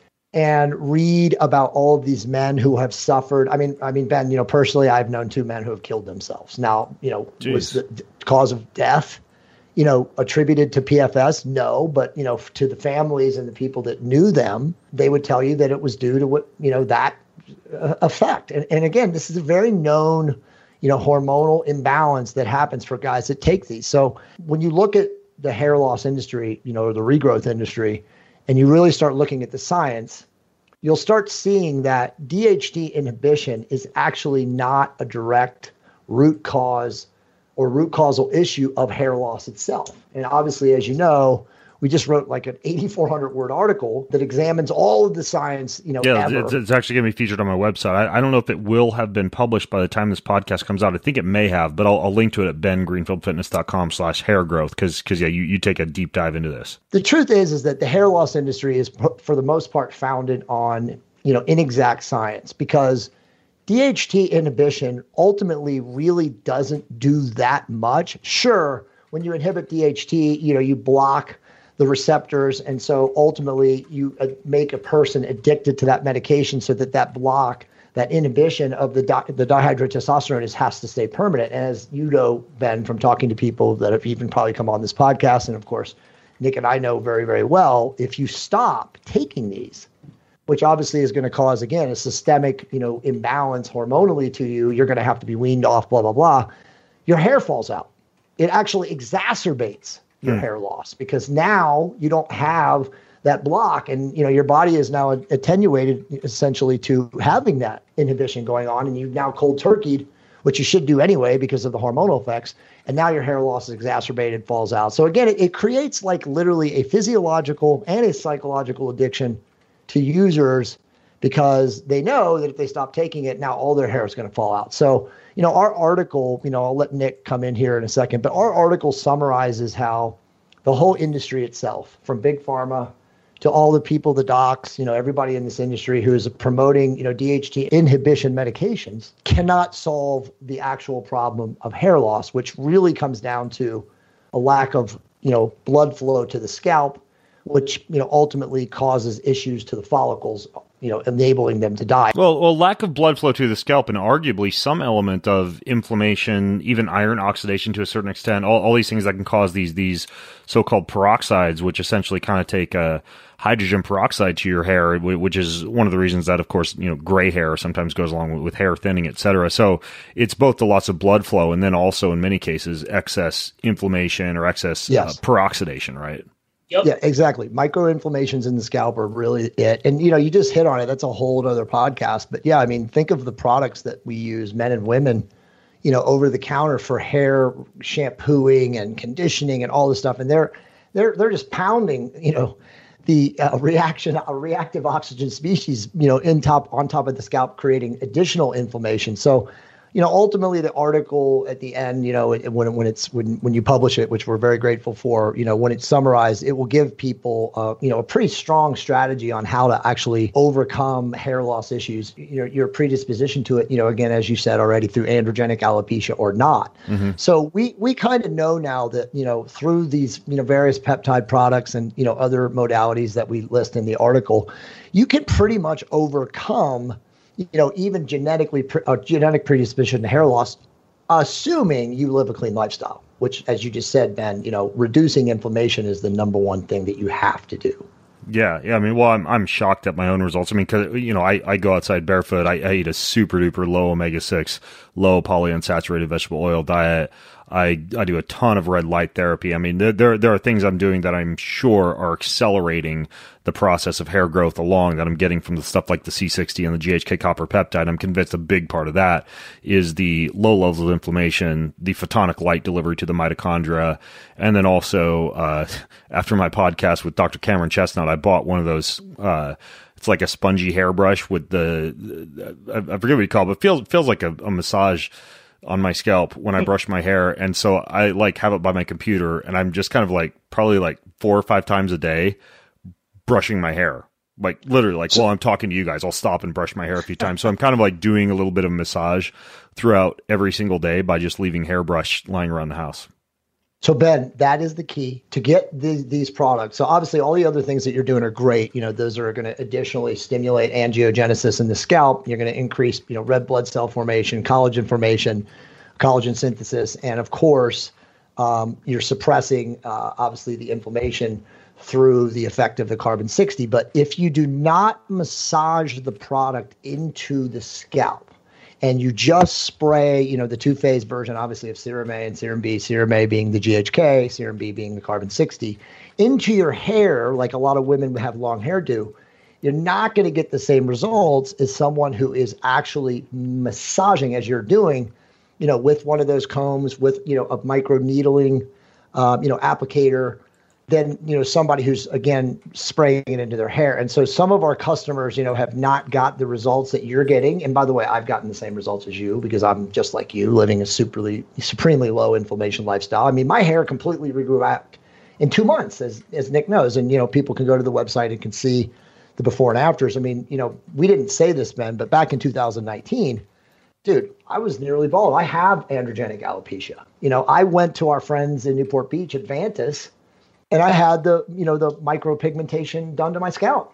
and read about all of these men who have suffered. I mean, I mean, Ben, you know, personally, I've known two men who have killed themselves. Now, you know, Jeez. Was the cause of death, you know, attributed to P F S? No, but, you know, to the families and the people that knew them, they would tell you that it was due to what, you know, that uh, effect. And, and again, this is a very known, you know, hormonal imbalance that happens for guys that take these. So when you look at the hair loss industry, you know, or the regrowth industry, and you really start looking at the science, you'll start seeing that D H T inhibition is actually not a direct root cause or root causal issue of hair loss itself. And obviously, as you know, we just wrote like an eighty-four hundred word article that examines all of the science, you know, yeah, ever. It's, it's actually going to be featured on my website. I, I don't know if it will have been published by the time this podcast comes out. I think it may have, but I'll, I'll link to it at ben greenfield fitness dot com slash hair growth because, because yeah, you, you take a deep dive into this. The truth is, is that the hair loss industry is, for the most part, founded on, you know, inexact science, because D H T inhibition ultimately really doesn't do that much. Sure, when you inhibit D H T, you know, you block the receptors, and so ultimately you uh, make a person addicted to that medication, so that that block, that inhibition of the di- the dihydrotestosterone is, has to stay permanent. And as you know, Ben, from talking to people that have even probably come on this podcast, and of course, Nick and I know very, very well, if you stop taking these, which obviously is going to cause, again, a systemic, you know, imbalance hormonally to you, you're going to have to be weaned off, blah, blah, blah, your hair falls out. It actually exacerbates your mm. hair loss, because now you don't have that block, and you know your body is now attenuated essentially to having that inhibition going on, and you've now cold turkeyed, which you should do anyway because of the hormonal effects, and now your hair loss is exacerbated, falls out. So again, it, it creates like literally a physiological and a psychological addiction to users, because they know that if they stop taking it, now all their hair is going to fall out. So, you know, our article, you know, I'll let Nick come in here in a second, but our article summarizes how the whole industry itself, from big pharma to all the people, the docs, you know, everybody in this industry who is promoting, you know, D H T inhibition medications, cannot solve the actual problem of hair loss, which really comes down to a lack of, you know, blood flow to the scalp, which, you know, ultimately causes issues to the follicles, you know, enabling them to die. Well, well, lack of blood flow to the scalp, and arguably some element of inflammation, even iron oxidation to a certain extent, all, all these things that can cause these these so-called peroxides, which essentially kind of take a hydrogen peroxide to your hair, which is one of the reasons that, of course, you know, gray hair sometimes goes along with, with hair thinning, et cetera. So it's both the loss of blood flow and then also, in many cases, excess inflammation or excess yes. uh, peroxidation, right? Yep. Yeah, exactly. Microinflammations in the scalp are really it. And, you know, you just hit on it. That's a whole other podcast. But yeah, I mean, think of the products that we use, men and women, you know, over the counter for hair shampooing and conditioning and all this stuff. And they're, they're, they're just pounding, you know, the uh, reaction, a reactive oxygen species, you know, in top, on top of the scalp, creating additional inflammation. So, you know, ultimately the article at the end, you know, it, when when it's when when you publish it, which we're very grateful for, you know, when it's summarized, it will give people, uh, you know, a pretty strong strategy on how to actually overcome hair loss issues. You know, your predisposition to it, you know, again, as you said already, through androgenic alopecia or not. Mm-hmm. So we we kind of know now that, you know, through these, you know, various peptide products and, you know, other modalities that we list in the article, you can pretty much overcome, you know, even genetically, uh, genetic predisposition to hair loss, assuming you live a clean lifestyle, which, as you just said, Ben, you know, reducing inflammation is the number one thing that you have to do. Yeah, yeah. I mean, well, I'm I'm shocked at my own results. I mean, because, you know, I, I go outside barefoot. I, I eat a super duper low omega six, low polyunsaturated vegetable oil diet. I, I do a ton of red light therapy. I mean, there, there, there are things I'm doing that I'm sure are accelerating the process of hair growth along that I'm getting from the stuff like the C sixty and the G H K copper peptide. I'm convinced a big part of that is the low levels of inflammation, the photonic light delivery to the mitochondria. And then also, uh, after my podcast with Doctor Cameron Chestnut, I bought one of those, uh, it's like a spongy hairbrush with the, I forget what you call it, but it feels, feels like a, a massage on my scalp when I brush my hair. And so I like have it by my computer, and I'm just kind of like probably like four or five times a day brushing my hair. Like literally like, while I'm talking to you guys, I'll stop and brush my hair a few times. So I'm kind of like doing a little bit of massage throughout every single day by just leaving hairbrush lying around the house. So Ben, that is the key to get these, these products. So obviously all the other things that you're doing are great. You know, those are going to additionally stimulate angiogenesis in the scalp. You're going to increase, you know, red blood cell formation, collagen formation, collagen synthesis. And of course, um, you're suppressing, uh, obviously the inflammation through the effect of the carbon sixty. But if you do not massage the product into the scalp, and you just spray, you know, the two-phase version, obviously, of Serum A and Serum B, Serum A being the G H K, Serum B being the carbon sixty, into your hair, like a lot of women who have long hair do, you're not going to get the same results as someone who is actually massaging, as you're doing, you know, with one of those combs, with, you know, a micro needling, um, you know, applicator, than, you know, somebody who's, again, spraying it into their hair. And so some of our customers, you know, have not got the results that you're getting. And by the way, I've gotten the same results as you because I'm just like you, living a superly, supremely low inflammation lifestyle. I mean, my hair completely regrew back in two months, as, as Nick knows. And, you know, people can go to the website and can see the before and afters. I mean, you know, we didn't say this, Ben, but back in two thousand nineteen, dude, I was nearly bald. I have androgenic alopecia. You know, I went to our friends in Newport Beach at Vantis, and I had the, you know, the micropigmentation done to my scalp.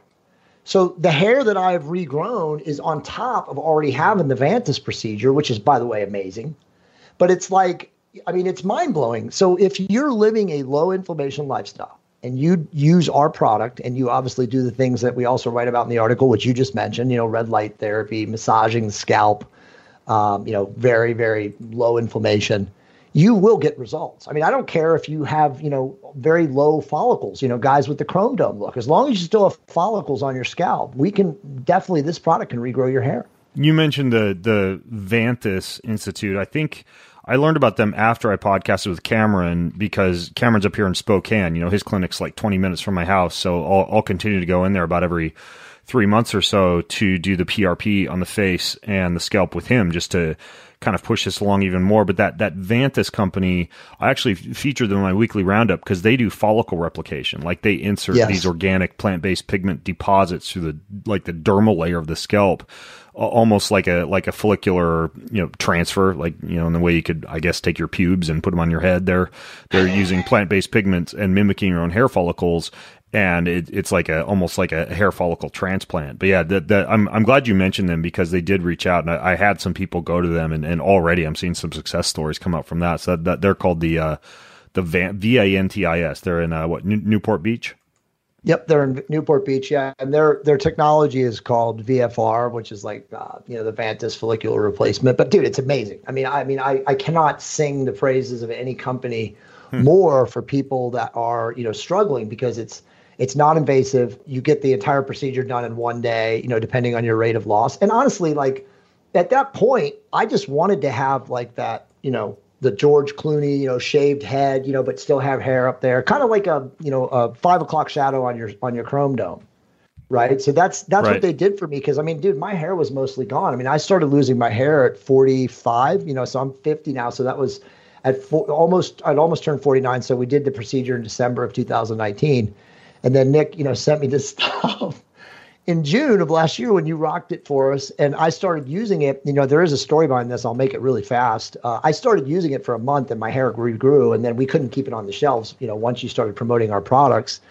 So the hair that I have regrown is on top of already having the Vantis procedure, which is, by the way, amazing. But it's like, I mean, it's mind blowing. So if you're living a low inflammation lifestyle and you use our product, and you obviously do the things that we also write about in the article, which you just mentioned, you know, red light therapy, massaging the scalp, um, you know, very, very low inflammation, you will get results. I mean, I don't care if you have, you know, very low follicles, you know, guys with the chrome dome look. As long as you still have follicles on your scalp, we can definitely, this product can regrow your hair. You mentioned the the Vantis Institute. I think I learned about them after I podcasted with Cameron, because Cameron's up here in Spokane. You know, his clinic's like twenty minutes from my house. So I'll, I'll continue to go in there about every three months or so to do the P R P on the face and the scalp with him, just to kind of push this along even more. But that that Vantis company, I actually featured them in my weekly roundup because they do follicle replication. Like they insert yes. these organic plant-based pigment deposits through the like the dermal layer of the scalp, almost like a like a follicular, you know, transfer. Like, you know, in the way you could, I guess, take your pubes and put them on your head. They're they're using plant-based pigments and mimicking your own hair follicles. And it, it's like a almost like a hair follicle transplant. But yeah, the, the, I'm I'm glad you mentioned them because they did reach out, and I, I had some people go to them, and, and already I'm seeing some success stories come out from that. So that, they're called the uh, the Van, V A N T I S. They're in uh, what New, Newport Beach. Yep, they're in Newport Beach. Yeah, and their their technology is called V F R, which is like uh, you know, the Vantis follicular replacement. But dude, it's amazing. I mean, I mean, I I cannot sing the praises of any company hmm. more for people that are, you know, struggling, because it's It's not invasive. You get the entire procedure done in one day, you know, depending on your rate of loss. And honestly, like at that point, I just wanted to have like that, you know, the George Clooney, you know, shaved head, you know, but still have hair up there, kind of like a, you know, a five o'clock shadow on your on your chrome dome, right? So that's that's right. what they did for me, because I mean, dude, my hair was mostly gone. I mean, I started losing my hair at forty-five, you know, so I'm fifty now, so that was at four, almost I'd almost turned forty-nine. So we did the procedure in December of two thousand nineteen. And then Nick, you know, sent me this stuff in June of last year when you rocked it for us. And I started using it. You know, there is a story behind this. I'll make it really fast. Uh, I started using it for a month and my hair regrew. And then we couldn't keep it on the shelves, you know, once you started promoting our products.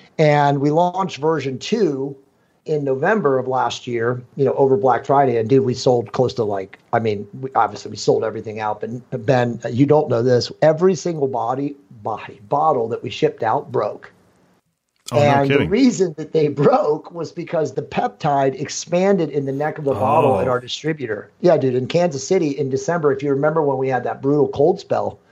And we launched version two in November of last year, you know, over Black Friday. And dude, we sold close to like, I mean, we, obviously we sold everything out. But Ben, you don't know this. Every single body, body bottle that we shipped out broke. Oh, and no the reason that they broke was because the peptide expanded in the neck of the bottle oh. at our distributor. Yeah, dude, in Kansas City in December, if you remember when we had that brutal cold spell,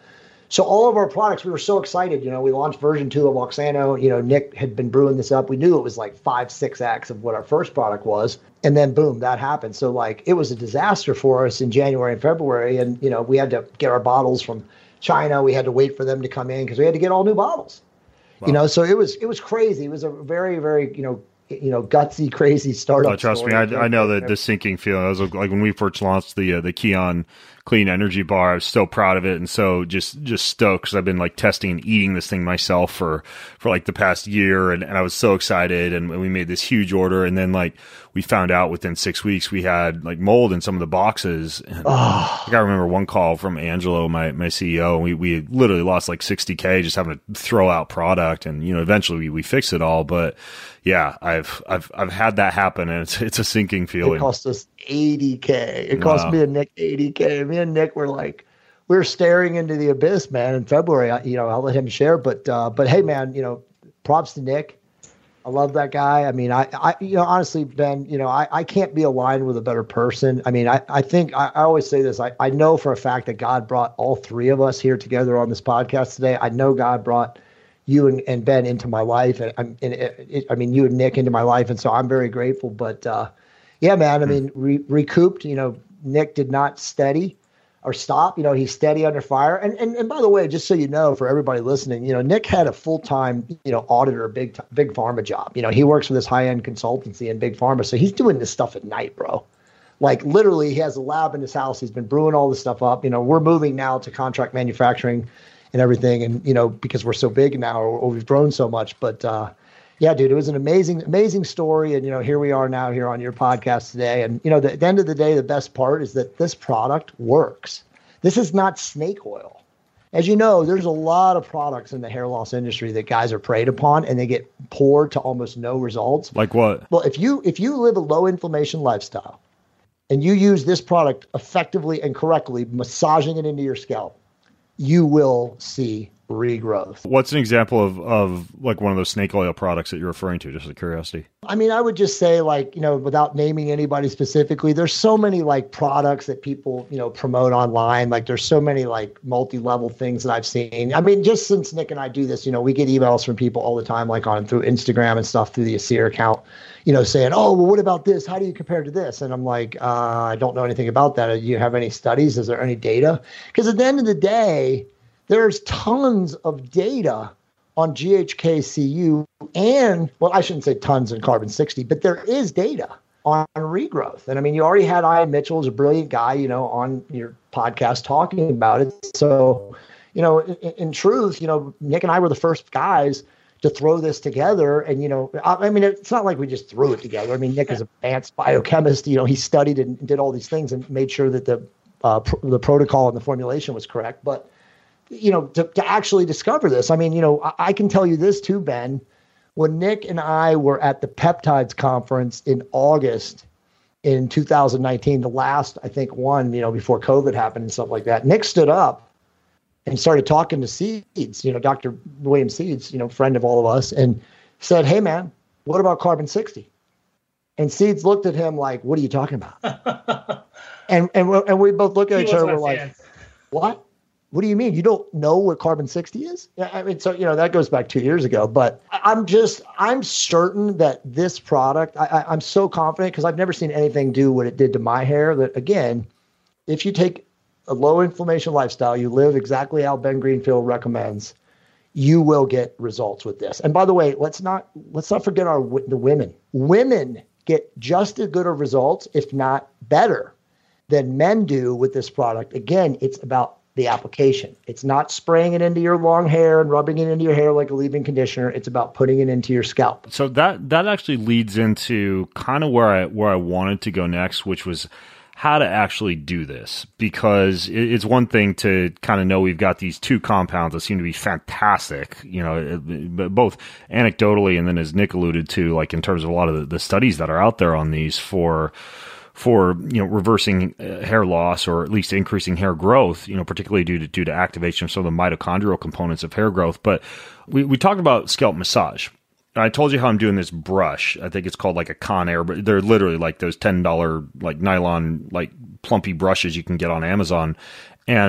So all of our products, we were so excited. You know, we launched version two of Oxano. You know, Nick had been brewing this up. We knew it was like five, six X of what our first product was. And then boom, that happened. So like it was a disaster for us in January and February. And, you know, we had to get our bottles from China. We had to wait for them to come in because we had to get all new bottles. Wow. You know, so it was it was crazy. It was a very, very, you know, you know, gutsy, crazy startup. Oh, trust story. me, I, I know the, the sinking feeling. I was like when we first launched the uh, the Kion Clean Energy Bar, I was so proud of it and so just just stoked because I've been like testing and eating this thing myself for for like the past year, and, and I was so excited, and we made this huge order, and then like we found out within six weeks we had like mold in some of the boxes. And oh. Like I remember one call from Angelo, my my C E O, and we we literally lost like sixty K just having to throw out product, and you know eventually we, we fixed it all, but yeah, I've I've I've had that happen, and it's it's a sinking feeling. It cost us eighty K. It cost wow. me and Nick eighty K. Me and Nick were like, we we're staring into the abyss, man. In February, I, you know, I'll let him share, but uh, but hey, man, you know, props to Nick. I love that guy. I mean, I, I you know, honestly, Ben, you know, I, I can't be aligned with a better person. I mean, I, I think I, I always say this. I, I know for a fact that God brought all three of us here together on this podcast today. I know God brought you and, and Ben into my life, and, and it, it, I mean, you and Nick into my life, and so I'm very grateful. But uh, yeah, man, I mean, re- recouped. You know, Nick did not steady or stop. You know, he's steady under fire. And and and by the way, just so you know, for everybody listening, you know, Nick had a full time, you know, auditor, big t- big pharma job. You know, he works for this high end consultancy in big pharma, so he's doing this stuff at night, bro. Like literally, he has a lab in his house. He's been brewing all this stuff up. You know, we're moving now to contract manufacturing and everything, and you know, because we're so big now, or, or we've grown so much. But uh, yeah, dude, it was an amazing, amazing story, and you know, here we are now here on your podcast today. And you know, the, at the end of the day, the best part is that this product works. This is not snake oil. As you know, there's a lot of products in the hair loss industry that guys are preyed upon, and they get poor to almost no results. Like what? Well, if you if you live a low inflammation lifestyle, and you use this product effectively and correctly, massaging it into your scalp, you will see regrowth. What's an example of, of like one of those snake oil products that you're referring to, just out of curiosity? I mean, I would just say, like, you know, without naming anybody specifically, there's so many like products that people, you know, promote online. Like there's so many like multi-level things that I've seen. I mean, just since Nick and I do this, you know, we get emails from people all the time, like on through Instagram and stuff, through the Acer account, you know, saying, oh, well, what about this? How do you compare to this? And I'm like, uh, I don't know anything about that. Do you have any studies? Is there any data? Because at the end of the day, there's tons of data on G H K C U and, well, I shouldn't say tons in carbon sixty, but there is data on regrowth. And I mean, you already had Ian Mitchell, who's a brilliant guy, you know, on your podcast talking about it. So, you know, in, in truth, you know, Nick and I were the first guys to throw this together. And, you know, I, I mean, it's not like we just threw it together. I mean, Nick is an advanced biochemist. You know, he studied and did all these things and made sure that the uh, pr- the protocol and the formulation was correct. But you know, to, to actually discover this. I mean, you know, I, I can tell you this too, Ben. When Nick and I were at the Peptides Conference in August in two thousand nineteen, the last, I think, one, you know, before COVID happened and stuff like that, Nick stood up and started talking to Seeds, you know, Doctor William Seeds, you know, friend of all of us, and said, hey, man, what about carbon sixty? And Seeds looked at him like, what are you talking about? and, and, and we both looked at each other and we're like, fan. What? What do you mean? You don't know what carbon sixty is? Yeah, I mean, so, you know, that goes back two years ago, but I'm just, I'm certain that this product, I, I, I'm so confident because I've never seen anything do what it did to my hair that, again, if you take a low inflammation lifestyle, you live exactly how Ben Greenfield recommends, you will get results with this. And by the way, let's not, let's not forget our, the women. Women get just as good of results, if not better, than men do with this product. Again, it's about the application. It's not spraying it into your long hair and rubbing it into your hair like a leave-in conditioner. It's about putting it into your scalp. So that that actually leads into kind of where I where I wanted to go next, which was how to actually do this. Because it's one thing to kind of know we've got these two compounds that seem to be fantastic, you know, both anecdotally and then as Nick alluded to, like in terms of a lot of the, the studies that are out there on these for for, you know, reversing uh, hair loss or at least increasing hair growth, you know, particularly due to, due to activation of some of the mitochondrial components of hair growth. But we, we talked about scalp massage. I told you how I'm doing this brush. I think it's called like a Conair, but they're literally like those ten dollars like nylon, like plumpy brushes you can get on Amazon. And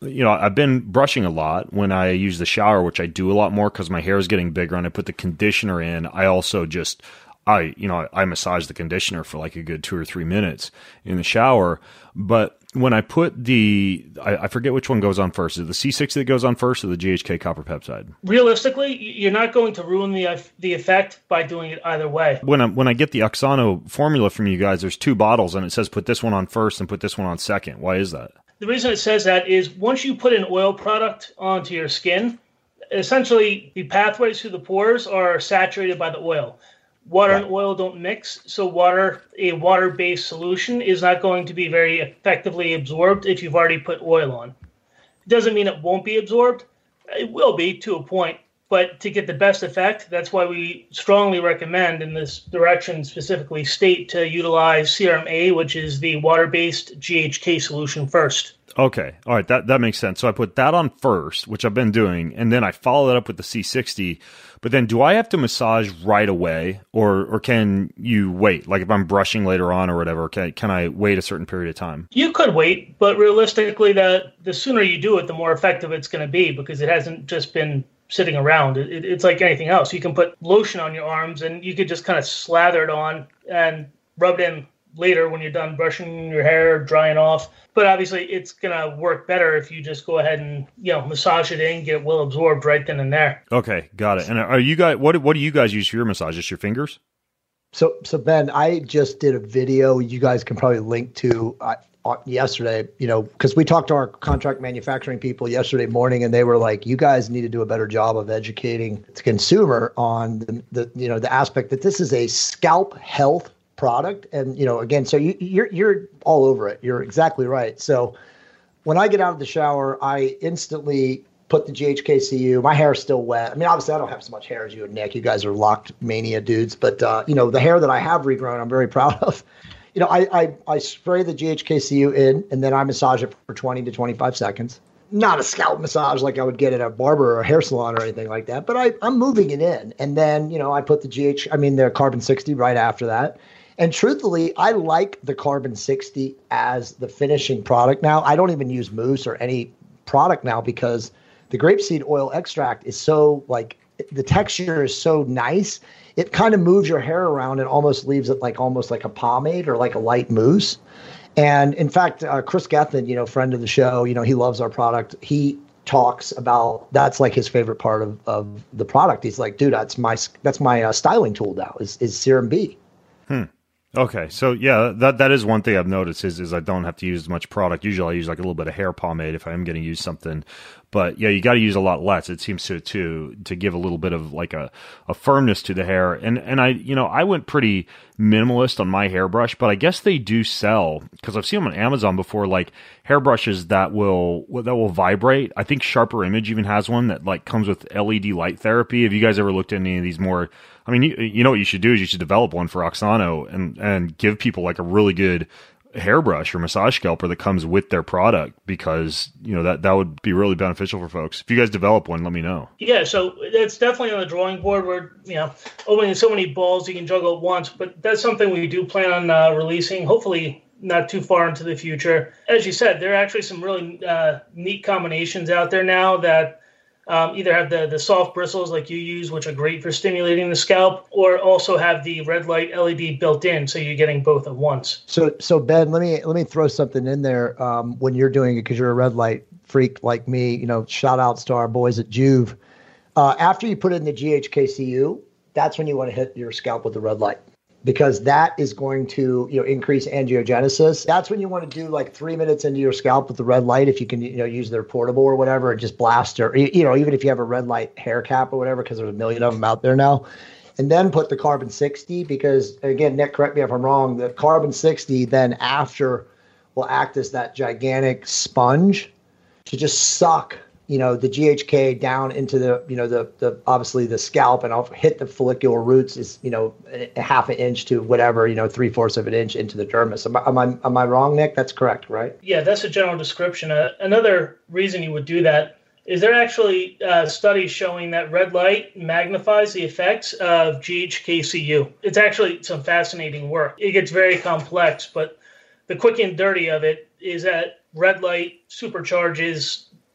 you know, I've been brushing a lot when I use the shower, which I do a lot more because my hair is getting bigger and I put the conditioner in. I also just, I, you know, I massage the conditioner for like a good two or three minutes in the shower. But when I put the, I, I forget which one goes on first. Is it the C sixty that goes on first or the G H K copper peptide? Realistically, you're not going to ruin the the effect by doing it either way. When I when I get the Oxano formula from you guys, there's two bottles and it says put this one on first and put this one on second. Why is that? The reason it says that is once you put an oil product onto your skin, essentially the pathways through the pores are saturated by the oil. Water and oil don't mix, so water, a water-based solution is not going to be very effectively absorbed if you've already put oil on. It doesn't mean it won't be absorbed. It will be to a point, but to get the best effect, that's why we strongly recommend in this direction specifically state to utilize Serum A, which is the water-based G H K solution first. Okay. All right. That, that makes sense. So I put that on first, which I've been doing, and then I follow it up with the C sixty. But then do I have to massage right away or, or can you wait? Like if I'm brushing later on or whatever, can, can I wait a certain period of time? You could wait, but realistically, the, the sooner you do it, the more effective it's going to be because it hasn't just been sitting around. It, it, it's like anything else. You can put lotion on your arms and you could just kind of slather it on and rub it in later when you're done brushing your hair, drying off. But obviously, it's going to work better if you just go ahead and, you know, massage it in, get it well absorbed right then and there. Okay, got it. And are you guys, what, what do you guys use for your massage? Just your fingers? So, so Ben, I just did a video you guys can probably link to uh, uh, yesterday, you know, because we talked to our contract manufacturing people yesterday morning and they were like, you guys need to do a better job of educating the consumer on the, the you know, the aspect that this is a scalp health product. And, you know, again, so you, you're, you're all over it. You're exactly right. So when I get out of the shower, I instantly put the G H K C U. My hair is still wet. I mean, obviously I don't have as much hair as you and Nick. You guys are locked mania dudes, but uh, you know, the hair that I have regrown, I'm very proud of. You know, I, I, I spray the G H K C U in and then I massage it for twenty to twenty-five seconds. Not a scalp massage like I would get at a barber or a hair salon or anything like that, but I, I'm moving it in. And then, you know, I put the G H, I mean, the Carbon sixty right after that. And truthfully, I like the Carbon sixty as the finishing product now. I don't even use mousse or any product now because the grapeseed oil extract is so like the texture is so nice. It kind of moves your hair around and almost leaves it like almost like a pomade or like a light mousse. And in fact, uh, Chris Gethin, you know, friend of the show, you know, he loves our product. He talks about that's like his favorite part of, of the product. He's like, dude, that's my that's my uh, styling tool now is, is Serum B. Hmm. Okay, so yeah, that that is one thing I've noticed is is I don't have to use as much product. Usually I use like a little bit of hair pomade if I am going to use something. But yeah, you got to use a lot less. It seems to to to give a little bit of like a, a firmness to the hair. And and I you know I went pretty minimalist on my hairbrush, but I guess they do sell because I've seen them on Amazon before, like hairbrushes that will that will vibrate. I think Sharper Image even has one that like comes with L E D light therapy. Have you guys ever looked at any of these more? I mean, you, you know what you should do is you should develop one for Oxano and and give people like a really good hairbrush or massage scalper that comes with their product because, you know, that, that would be really beneficial for folks. If you guys develop one, let me know. Yeah, so it's definitely on the drawing board. We're, you know, opening so many balls you can juggle at once, but that's something we do plan on uh, releasing, hopefully not too far into the future. As you said, there are actually some really uh, neat combinations out there now that Um, either have the, the soft bristles like you use, which are great for stimulating the scalp, or also have the red light L E D built in, so you're getting both at once. So, so Ben, let me let me throw something in there um, when you're doing it because you're a red light freak like me. You know, shout outs to our boys at Juve. Uh, after you put in the G H K C U, that's when you want to hit your scalp with the red light, because that is going to, you know, increase angiogenesis. That's when you want to do like three minutes into your scalp with the red light, if you can, you know, use their portable or whatever, and just blast or, you know, even if you have a red light hair cap or whatever, because there's a million of them out there now. And then put the Carbon sixty, because again, Nick, correct me if I'm wrong, the Carbon sixty then after will act as that gigantic sponge to just suck, you know, the G H K down into the, you know, the, the, obviously the scalp, and I'll hit the follicular roots is, you know, a half an inch to whatever, you know, three fourths of an inch into the dermis. Am I, am I, am I wrong, Nick? That's correct, right? Yeah, that's a general description. Uh, another reason you would do that is there are actually uh, studies showing that red light magnifies the effects of G H K C U. It's actually some fascinating work. It gets very complex, but the quick and dirty of it is that red light supercharges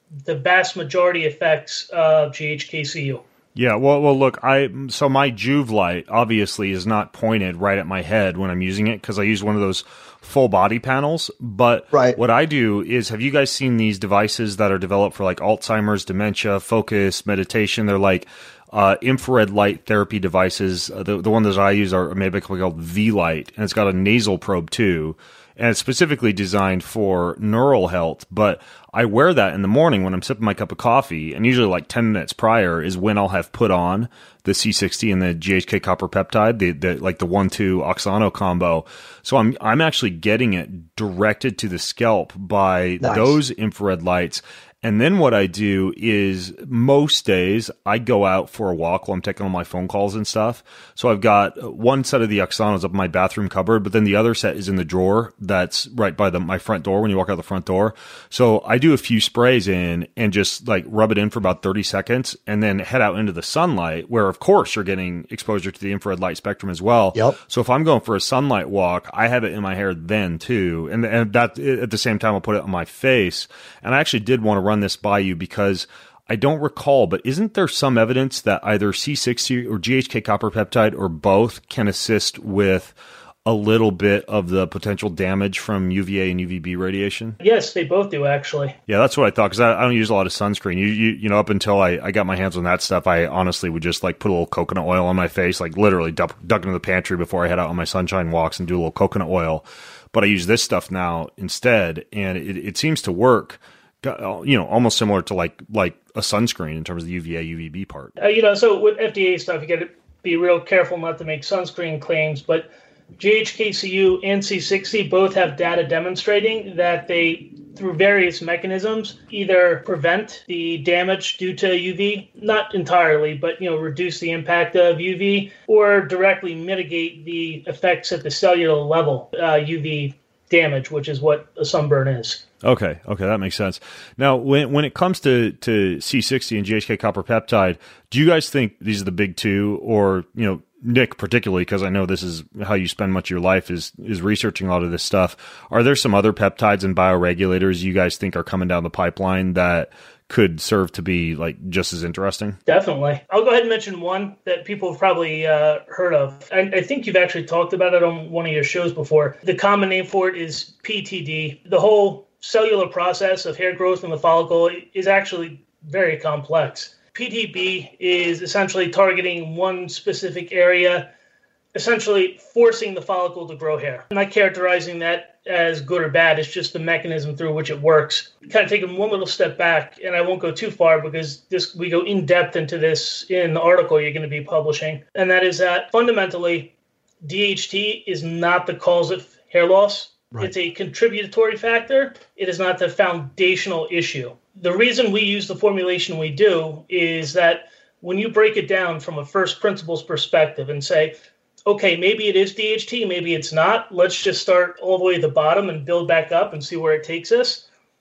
the vast majority effects of G H K C U. Yeah, well, well, look, I so my Juve light obviously is not pointed right at my head when I'm using it because I use one of those full body panels. But right. what I do is, have you guys seen these devices that are developed for like Alzheimer's, dementia, focus, meditation? They're like uh, infrared light therapy devices. Uh, the the one that I use are maybe called V-Light, and it's got a nasal probe too. And it's specifically designed for neural health. But I wear that in the morning when I'm sipping my cup of coffee, and usually like ten minutes prior is when I'll have put on the C sixty and the G H K copper peptide, the, the like the one two Oxano combo. So I'm I'm actually getting it directed to the scalp by nice. those infrared lights. And then what I do is most days I go out for a walk while I'm taking all my phone calls and stuff. So I've got one set of the Oxanos up in my bathroom cupboard, but then the other set is in the drawer that's right by the, my front door when you walk out the front door. So I do a few sprays in and just like rub it in for about thirty seconds and then head out into the sunlight where of course you're getting exposure to the infrared light spectrum as well. Yep. So if I'm going for a sunlight walk, I have it in my hair then too. And, and that at the same time I'll put it on my face. And I actually did want to run this by you because I don't recall, but isn't there some evidence that either C sixty or G H K copper peptide or both can assist with a little bit of the potential damage from U V A and U V B radiation? Yes, they both do, actually. Yeah, that's what I thought, because I, I don't use a lot of sunscreen. You, you, you know, up until I, I got my hands on that stuff, I honestly would just like put a little coconut oil on my face, like literally duck, duck into the pantry before I head out on my sunshine walks and do a little coconut oil. But I use this stuff now instead, and it, it seems to work. You know, almost similar to like like a sunscreen in terms of the U V A, U V B part. Uh, you know, so with F D A stuff, you got to be real careful not to make sunscreen claims. But G H K C U and C sixty both have data demonstrating that they, through various mechanisms, either prevent the damage due to U V, not entirely, but, you know, reduce the impact of U V, or directly mitigate the effects at the cellular level, uh, U V damage, which is what a sunburn is. Okay, okay, that makes sense. Now, when when it comes to, to C sixty and G H K copper peptide, do you guys think these are the big two, or, you know, Nick particularly, because I know this is how you spend much of your life is is researching a lot of this stuff. Are there some other peptides and bioregulators you guys think are coming down the pipeline that could serve to be like just as interesting? Definitely. I'll go ahead and mention one that people have probably uh, heard of. I, I think you've actually talked about it on one of your shows before. The common name for it is P T D. The whole cellular process of hair growth in the follicle is actually very complex. P T B is essentially targeting one specific area, essentially forcing the follicle to grow hair. I'm not characterizing that as good or bad. It's just the mechanism through which it works. Kind of taking one little step back, and I won't go too far because this we go in depth into this in the article you're going to be publishing. And that is that fundamentally, D H T is not the cause of hair loss. Right. It's a contributory factor. It is not the foundational issue. The reason we use the formulation we do is that when you break it down from a first principles perspective and say, okay, maybe it is D H T, maybe it's not. Let's just start all the way at the bottom and build back up and see where it takes us.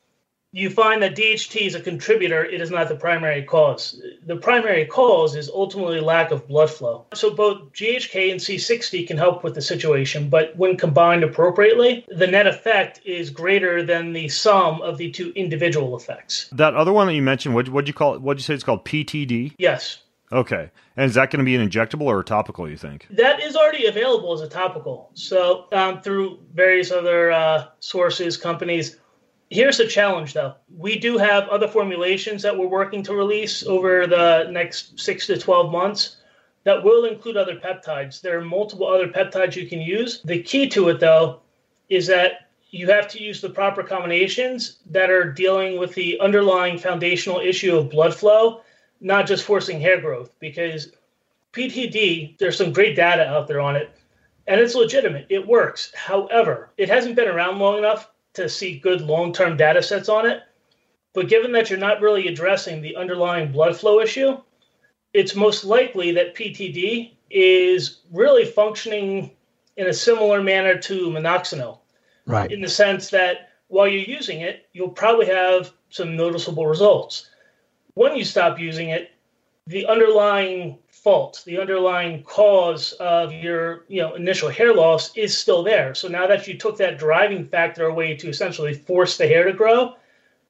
You find that D H T is a contributor. It is not the primary cause. The primary cause is ultimately lack of blood flow. So both G H K and C sixty can help with the situation, but when combined appropriately, the net effect is greater than the sum of the two individual effects. That other one that you mentioned, what what'd you call it? What'd you say it's called? P T D? Yes. Okay. And is that going to be an injectable or a topical, you think? That is already available as a topical. So um, through various other uh, sources, companies. Here's the challenge, though. We do have other formulations that we're working to release over the next six to twelve months that will include other peptides. There are multiple other peptides you can use. The key to it, though, is that you have to use the proper combinations that are dealing with the underlying foundational issue of blood flow, not just forcing hair growth, because P T D, there's some great data out there on it, and it's legitimate. It works. However, it hasn't been around long enough to see good long-term data sets on it. But given that you're not really addressing the underlying blood flow issue, it's most likely that P T D is really functioning in a similar manner to minoxidil. Right. In the sense that while you're using it, you'll probably have some noticeable results. When you stop using it, the underlying fault, the underlying cause of your, you know, initial hair loss is still there. So now that you took that driving factor away to essentially force the hair to grow,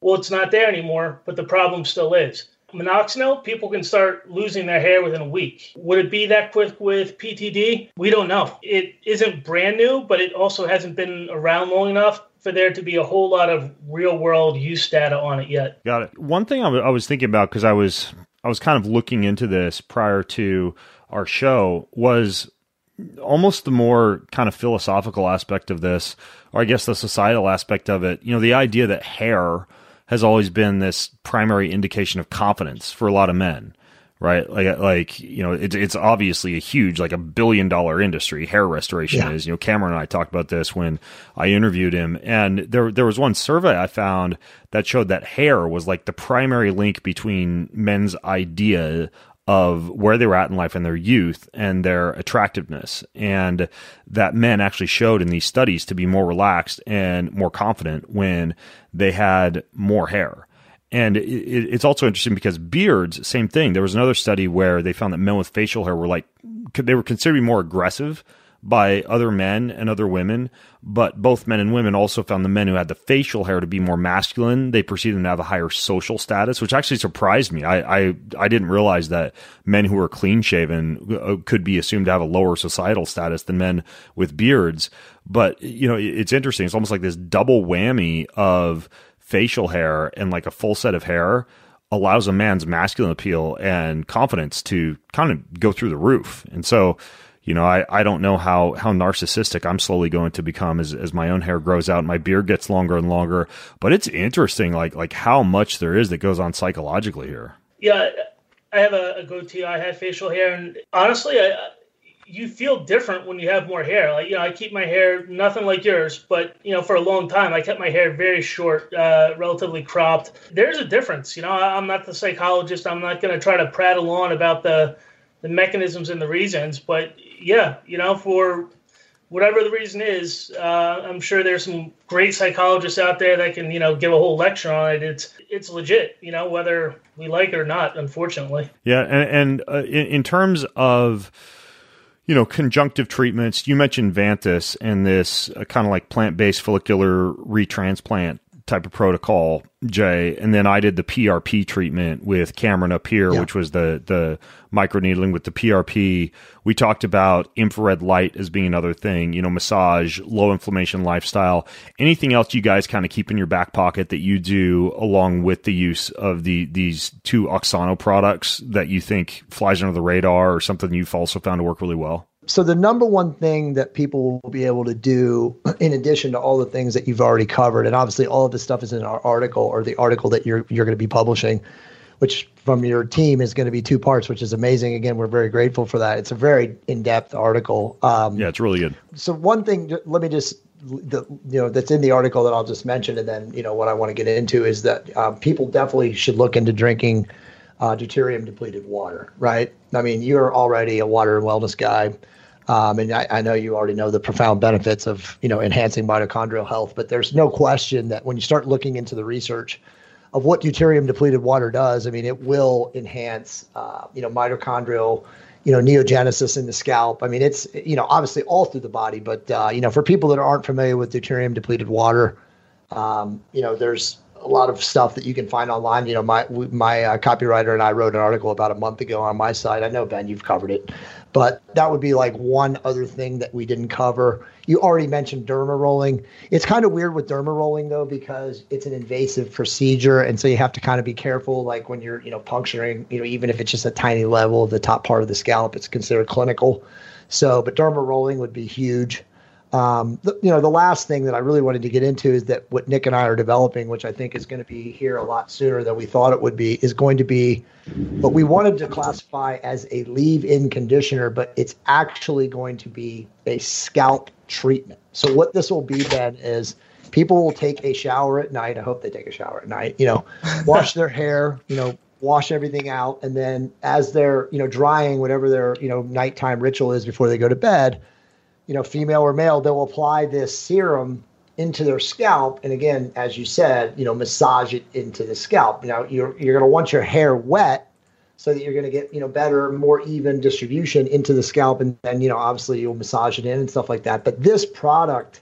Well, it's not there anymore, but the problem still is. Minoxidil, people can start losing their hair within a week. Would it be that quick with P T D? We don't know. It isn't brand new, but it also hasn't been around long enough for there to be a whole lot of real world use data on it yet. Got it. One thing I, w- I was thinking about, because I was I was kind of looking into this prior to our show, was almost the more kind of philosophical aspect of this, or I guess the societal aspect of it. You know, the idea that hair has always been this primary indication of confidence for a lot of men, right? Like, like you know, it's it's obviously a huge, like a billion dollar industry. Hair restoration yeah. is. You know, Cameron and I talked about this when I interviewed him, and there there was one survey I found that showed that hair was like the primary link between men's idea of where they were at in life in their youth and their attractiveness, and that men actually showed in these studies to be more relaxed and more confident when they had more hair. And it, it's also interesting because beards, same thing. There was another study where they found that men with facial hair were like, they were considered more aggressive by other men and other women, but both men and women also found the men who had the facial hair to be more masculine. They perceived them to have a higher social status, which actually surprised me. I I, I didn't realize that men who were clean shaven could be assumed to have a lower societal status than men with beards. But, you know, it's interesting. It's almost like this double whammy of facial hair and like a full set of hair allows a man's masculine appeal and confidence to kind of go through the roof. And so, you know, I, I don't know how, how narcissistic I'm slowly going to become as, as my own hair grows out and my beard gets longer and longer. But it's interesting, like like how much there is that goes on psychologically here. Yeah, I have a, a goatee. I have facial hair. And honestly, I, you feel different when you have more hair. Like, you know, I keep my hair nothing like yours, but, you know, for a long time, I kept my hair very short, uh, relatively cropped. There's a difference. You know, I, I'm not the psychologist. I'm not going to try to prattle on about the the mechanisms and the reasons, but yeah, you know, for whatever the reason is, uh, I'm sure there's some great psychologists out there that can, you know, give a whole lecture on it. It's it's legit, you know, whether we like it or not, unfortunately. Yeah, and, and uh, in, in terms of, you know, conjunctive treatments, you mentioned Vantis and this uh, kind of like plant-based follicular retransplant type of protocol, Jay, and then I did the P R P treatment with Cameron up here, yeah. which was the the microneedling with the P R P. We talked about infrared light as being another thing, you know, massage, low inflammation lifestyle. Anything else you guys kind of keep in your back pocket that you do along with the use of the these two Oxano products that you think flies under the radar or something you've also found to work really well? So the number one thing that people will be able to do, in addition to all the things that you've already covered, and obviously all of this stuff is in our article or the article that you're you're going to be publishing, which from your team is going to be two parts, which is amazing. Again, we're very grateful for that. It's a very in-depth article. Um, yeah, it's really good. So one thing, let me just, the, you know, that's in the article that I'll just mention, and then, you know, what I want to get into is that um, people definitely should look into drinking uh, deuterium depleted water, right? I mean, you're already a water and wellness guy. Um, and I, I know you already know the profound benefits of, you know, enhancing mitochondrial health, but there's no question that when you start looking into the research of what deuterium depleted water does, I mean, it will enhance, uh, you know, mitochondrial, you know, neogenesis in the scalp. I mean, it's, you know, obviously all through the body, but, uh, you know, for people that aren't familiar with deuterium depleted water, um, you know, there's a lot of stuff that you can find online. You know, my my uh, copywriter and I wrote an article about a month ago on my site. I know, Ben, you've covered it, but that would be like one other thing that we didn't cover. You already mentioned derma rolling. It's kind of weird with derma rolling though, because it's an invasive procedure. And so you have to kind of be careful, like when you're, you know, puncturing, you know, even if it's just a tiny level of the top part of the scalp, it's considered clinical. So, but derma rolling would be huge. Um, the, you know, the last thing that I really wanted to get into is that what Nick and I are developing, which I think is going to be here a lot sooner than we thought it would be, is going to be what we wanted to classify as a leave-in conditioner, but it's actually going to be a scalp treatment. So what this will be, Ben, is people will take a shower at night. I hope they take a shower at night, you know, wash their hair, you know, wash everything out. And then as they're, you know, drying, whatever their, you know, nighttime ritual is before they go to bed, you know, female or male, they'll apply this serum into their scalp. And again, as you said, you know, massage it into the scalp. You know, you're, you're going to want your hair wet so that you're going to get, you know, better, more even distribution into the scalp. And then, you know, obviously you'll massage it in and stuff like that. But this product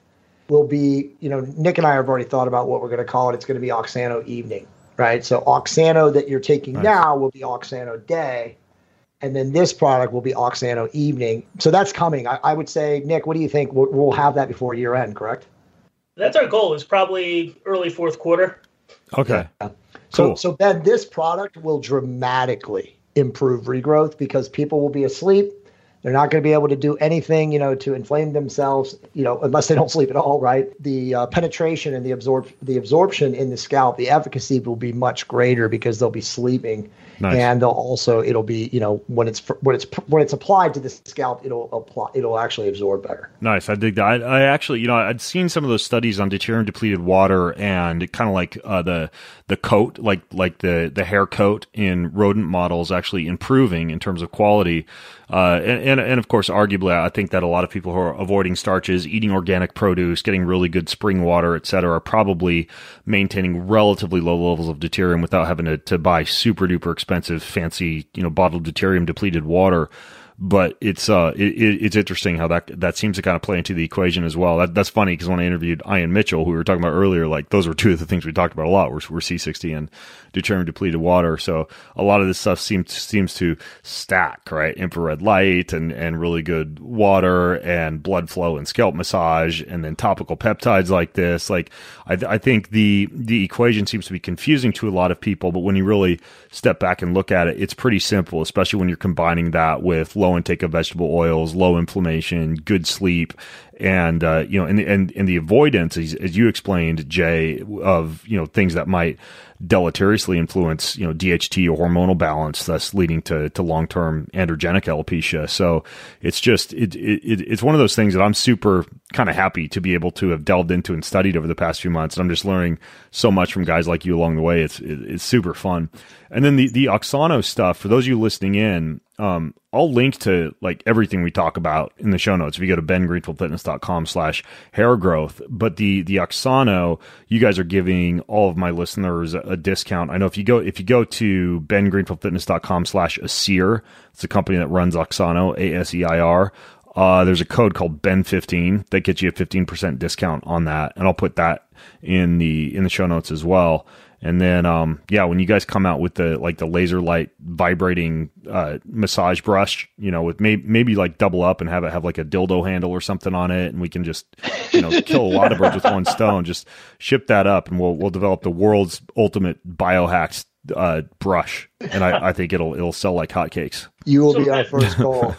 will be, you know, Nick and I have already thought about what we're going to call it. It's going to be Oxano Evening, right? So Oxano that you're taking nice. now will be Oxano Day. And then this product will be Oxano Evening. So that's coming. I, I would say, Nick, what do you think? We'll, we'll have that before year end, correct? That's our goal. Is probably early fourth quarter. Okay. Yeah. So, cool. so Ben, this product will dramatically improve regrowth because people will be asleep. They're not going to be able to do anything, you know, to inflame themselves, you know, unless they don't sleep at all, right? The uh, penetration and the absorb the absorption in the scalp, the efficacy will be much greater because they'll be sleeping, nice. And they'll also it'll be, you know, when it's when it's when it's applied to the scalp, it'll apply, it'll actually absorb better. Nice, I dig that. I, I actually, you know, I'd seen some of those studies on deuterium depleted water and kind of like uh, the the coat, like like the the hair coat in rodent models, actually improving in terms of quality. Uh, and, and, and of course, arguably, I think that a lot of people who are avoiding starches, eating organic produce, getting really good spring water, et cetera, are probably maintaining relatively low levels of deuterium without having to, to buy super duper expensive, fancy, you know, bottled deuterium depleted water. But it's uh it, it's interesting how that that seems to kind of play into the equation as well. That that's funny because when I interviewed Ian Mitchell, who we were talking about earlier, like those were two of the things we talked about a lot. Were, were C sixty and deuterium depleted water. So a lot of this stuff seems seems to stack, right? Infrared light and and really good water and blood flow and scalp massage, and then topical peptides like this. Like I I think the the equation seems to be confusing to a lot of people, but when you really step back and look at it, it's pretty simple, especially when you're combining that with low intake of vegetable oils, low inflammation, good sleep, and uh, you know, and and and the avoidance, as, as you explained, Jay, of you know things that might deleteriously influence you know D H T or hormonal balance, thus leading to to long term androgenic alopecia. So it's just it, it it's one of those things that I'm super kind of happy to be able to have delved into and studied over the past few months. And I'm just learning so much from guys like you along the way. It's it, it's super fun. And then the the Oxano stuff, for those of you listening in, um, I'll link to like everything we talk about in the show notes if you go to ben greenfield fitness dot com slash hair growth. But the the Oxano, you guys are giving all of my listeners a, a discount. I know if you go if you go to ben greenfield fitness dot com slash Aseir, it's a company that runs Oxano, A S E I R. Uh, there's a code called Ben fifteen that gets you a fifteen percent discount on that, and I'll put that in the in the show notes as well. And then, um, yeah, when you guys come out with the like the laser light vibrating uh, massage brush, you know, with may- maybe like double up and have it have like a dildo handle or something on it, and we can just, you know, kill a lot of birds with one stone. Just ship that up, and we'll we'll develop the world's ultimate biohacks uh, brush, and I, I think it'll it'll sell like hotcakes. You will So be our that- first goal.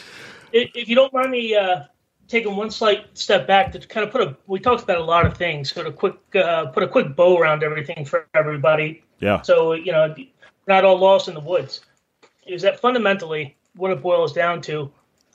If if you don't mind me uh, taking one slight step back to kind of put a, we talked about a lot of things, sort of quick, uh, put a quick bow around everything for everybody. Yeah. So, you know, we're not all lost in the woods. Is that fundamentally what it boils down to?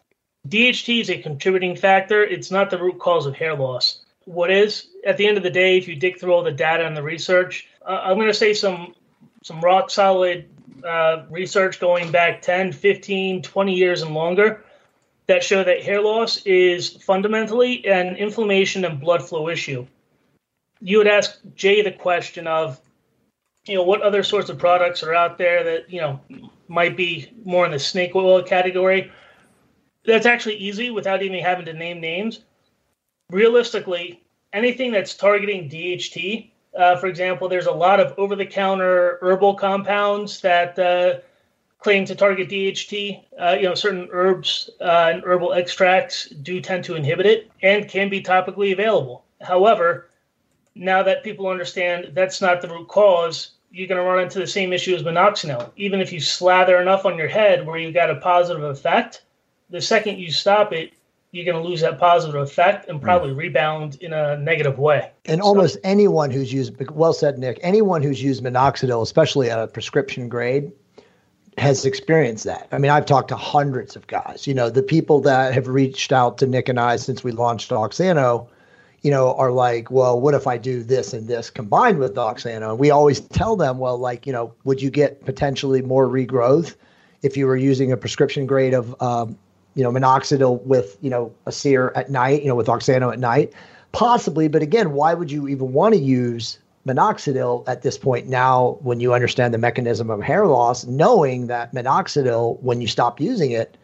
D H T is a contributing factor. It's not the root cause of hair loss. What is, at the end of the day, if you dig through all the data and the research, uh, I'm going to say some some rock solid uh, research going back ten, fifteen, twenty years and longer that show that hair loss is fundamentally an inflammation and blood flow issue. You would ask Jay the question of, you know, what other sorts of products are out there that, you know, might be more in the snake oil category. That's actually easy without even having to name names. Realistically, anything that's targeting D H T, uh, for example, there's a lot of over-the-counter herbal compounds that uh, claim to target D H T. Uh, you know, certain herbs uh, and herbal extracts do tend to inhibit it and can be topically available. However, now that people understand that's not the root cause, you're going to run into the same issue as minoxidil. Even if you slather enough on your head where you got a positive effect, the second you stop it, you're going to lose that positive effect and probably mm. rebound in a negative way. And so, almost anyone who's used, well said, Nick, anyone who's used minoxidil, especially at a prescription grade, has experienced that. I mean, I've talked to hundreds of guys. You know, the people that have reached out to Nick and I since we launched Oxano, you know, are like, well, what if I do this and this combined with Oxano? And we always tell them, well, like, you know, would you get potentially more regrowth if you were using a prescription grade of, um, you know, minoxidil with, you know, Aseir at night, you know, with Oxano at night? Possibly. But again, why would you even want to use minoxidil at this point now when you understand the mechanism of hair loss, knowing that minoxidil, when you stop using it,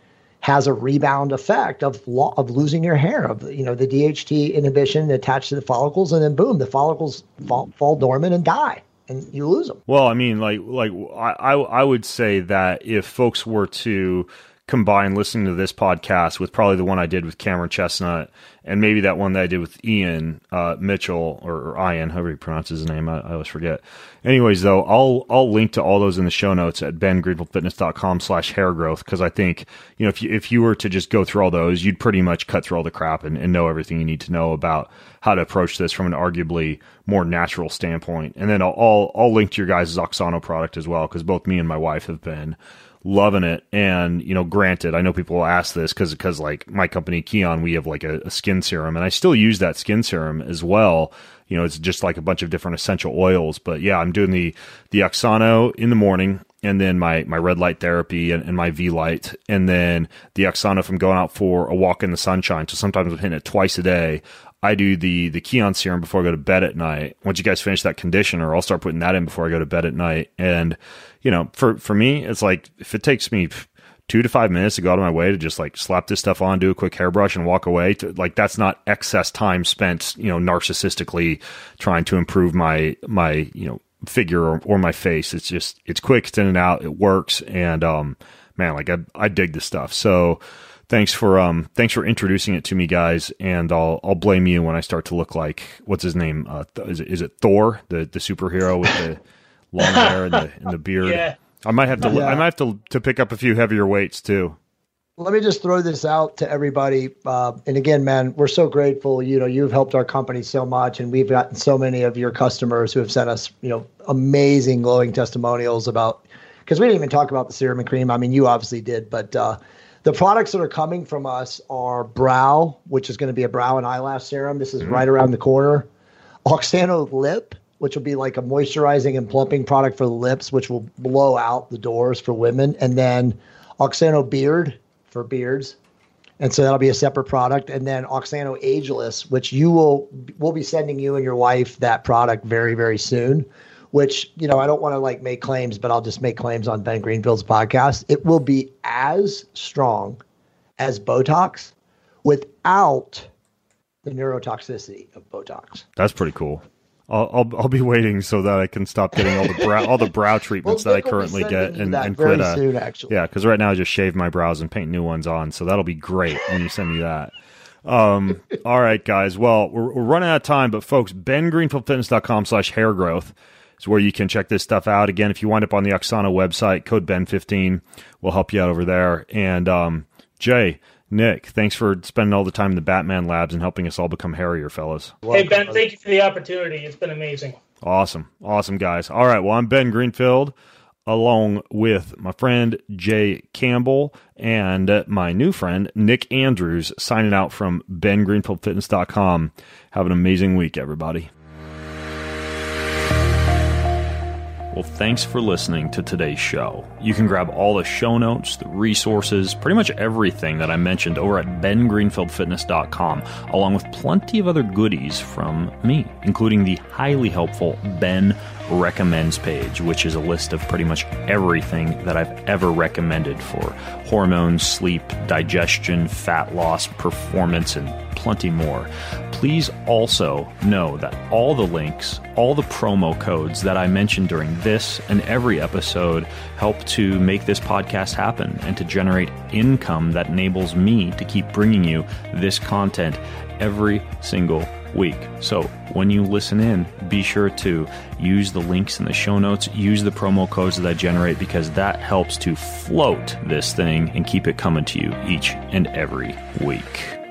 has a rebound effect of lo- of losing your hair, of you know the D H T inhibition attached to the follicles, and then boom, the follicles fall, fall dormant and die, and you lose them. Well, I mean, like like I I would say that if folks were to combine listening to this podcast with probably the one I did with Cameron Chestnut and maybe that one that I did with Ian uh, Mitchell or, or Ian, however you pronounce his name, I, I always forget. Anyways, though, I'll I'll link to all those in the show notes at ben greenfield fitness dot com slash hair growth because I think you know if you if you were to just go through all those, you'd pretty much cut through all the crap and, and know everything you need to know about how to approach this from an arguably more natural standpoint. And then I'll I'll, I'll link to your guys' Oxano product as well because both me and my wife have been loving it. And, you know, granted, I know people will ask this because, because like my company, Keon, we have like a, a skin serum and I still use that skin serum as well. You know, it's just like a bunch of different essential oils, but yeah, I'm doing the, the Oxano in the morning and then my, my red light therapy and, and my V light. And then the Oxano from going out for a walk in the sunshine. So sometimes I'm hitting it twice a day. I do the, the Keon serum before I go to bed at night. Once you guys finish that conditioner, I'll start putting that in before I go to bed at night. And, you know, for, for me, it's like, if it takes me two to five minutes to go out of my way to just like slap this stuff on, do a quick hairbrush and walk away, to, like that's not excess time spent, you know, narcissistically trying to improve my, my, you know, figure or, or my face. It's just, it's quick, it's in and out, it works. And, um, man, like I, I dig this stuff. So, Thanks for um thanks for introducing it to me, guys, and I'll I'll blame you when I start to look like what's his name? Uh, th- is it is it Thor, the, the superhero with the long hair and the and the beard? Yeah. I might have to Yeah. I might have to to pick up a few heavier weights too. Let me just throw this out to everybody. Uh, and again, man, we're so grateful. You know, you've helped our company so much, and we've gotten so many of your customers who have sent us, you know, amazing glowing testimonials about. Because we didn't even talk about the serum and cream. I mean, you obviously did, but. Uh, The products that are coming from us are Brow, which is going to be a brow and eyelash serum. This is mm-hmm. right around the corner. Oxano Lip, which will be like a moisturizing and plumping product for the lips, which will blow out the doors for women. And then Oxano Beard for beards. And so that'll be a separate product. And then Oxano Ageless, which you will, we'll be sending you and your wife that product very, very soon. Which, you know, I don't want to like make claims, but I'll just make claims on Ben Greenfield's podcast. It will be as strong as Botox without the neurotoxicity of Botox. That's pretty cool. I'll I'll, I'll be waiting so that I can stop getting all the brow all the brow treatments well, that I currently get and, and very quit. Soon, actually. Yeah, because right now I just shave my brows and paint new ones on, so that'll be great when you send me that. Um, all right, guys. Well, we're, we're running out of time, but folks, ben greenfield fitness dot com slash hair growth. Is where you can check this stuff out. Again, if you wind up on the Oxano website, code Ben fifteen will help you out over there. And um, Jay, Nick, thanks for spending all the time in the Batman labs and helping us all become hairier, fellas. Hey, Ben, thank you for the opportunity. It's been amazing. Awesome. Awesome, guys. All right, well, I'm Ben Greenfield, along with my friend Jay Campbell and my new friend Nick Andrews, signing out from ben greenfield fitness dot com. Have an amazing week, everybody. Well, thanks for listening to today's show. You can grab all the show notes, the resources, pretty much everything that I mentioned over at ben greenfield fitness dot com, along with plenty of other goodies from me, including the highly helpful Ben Recommends page, which is a list of pretty much everything that I've ever recommended for hormones, sleep, digestion, fat loss, performance, and plenty more. Please also know that all the links, all the promo codes that I mentioned during this and every episode help to make this podcast happen and to generate income that enables me to keep bringing you this content every single week. So when you listen in, be sure to use the links in the show notes, use the promo codes that I generate, because that helps to float this thing and keep it coming to you each and every week.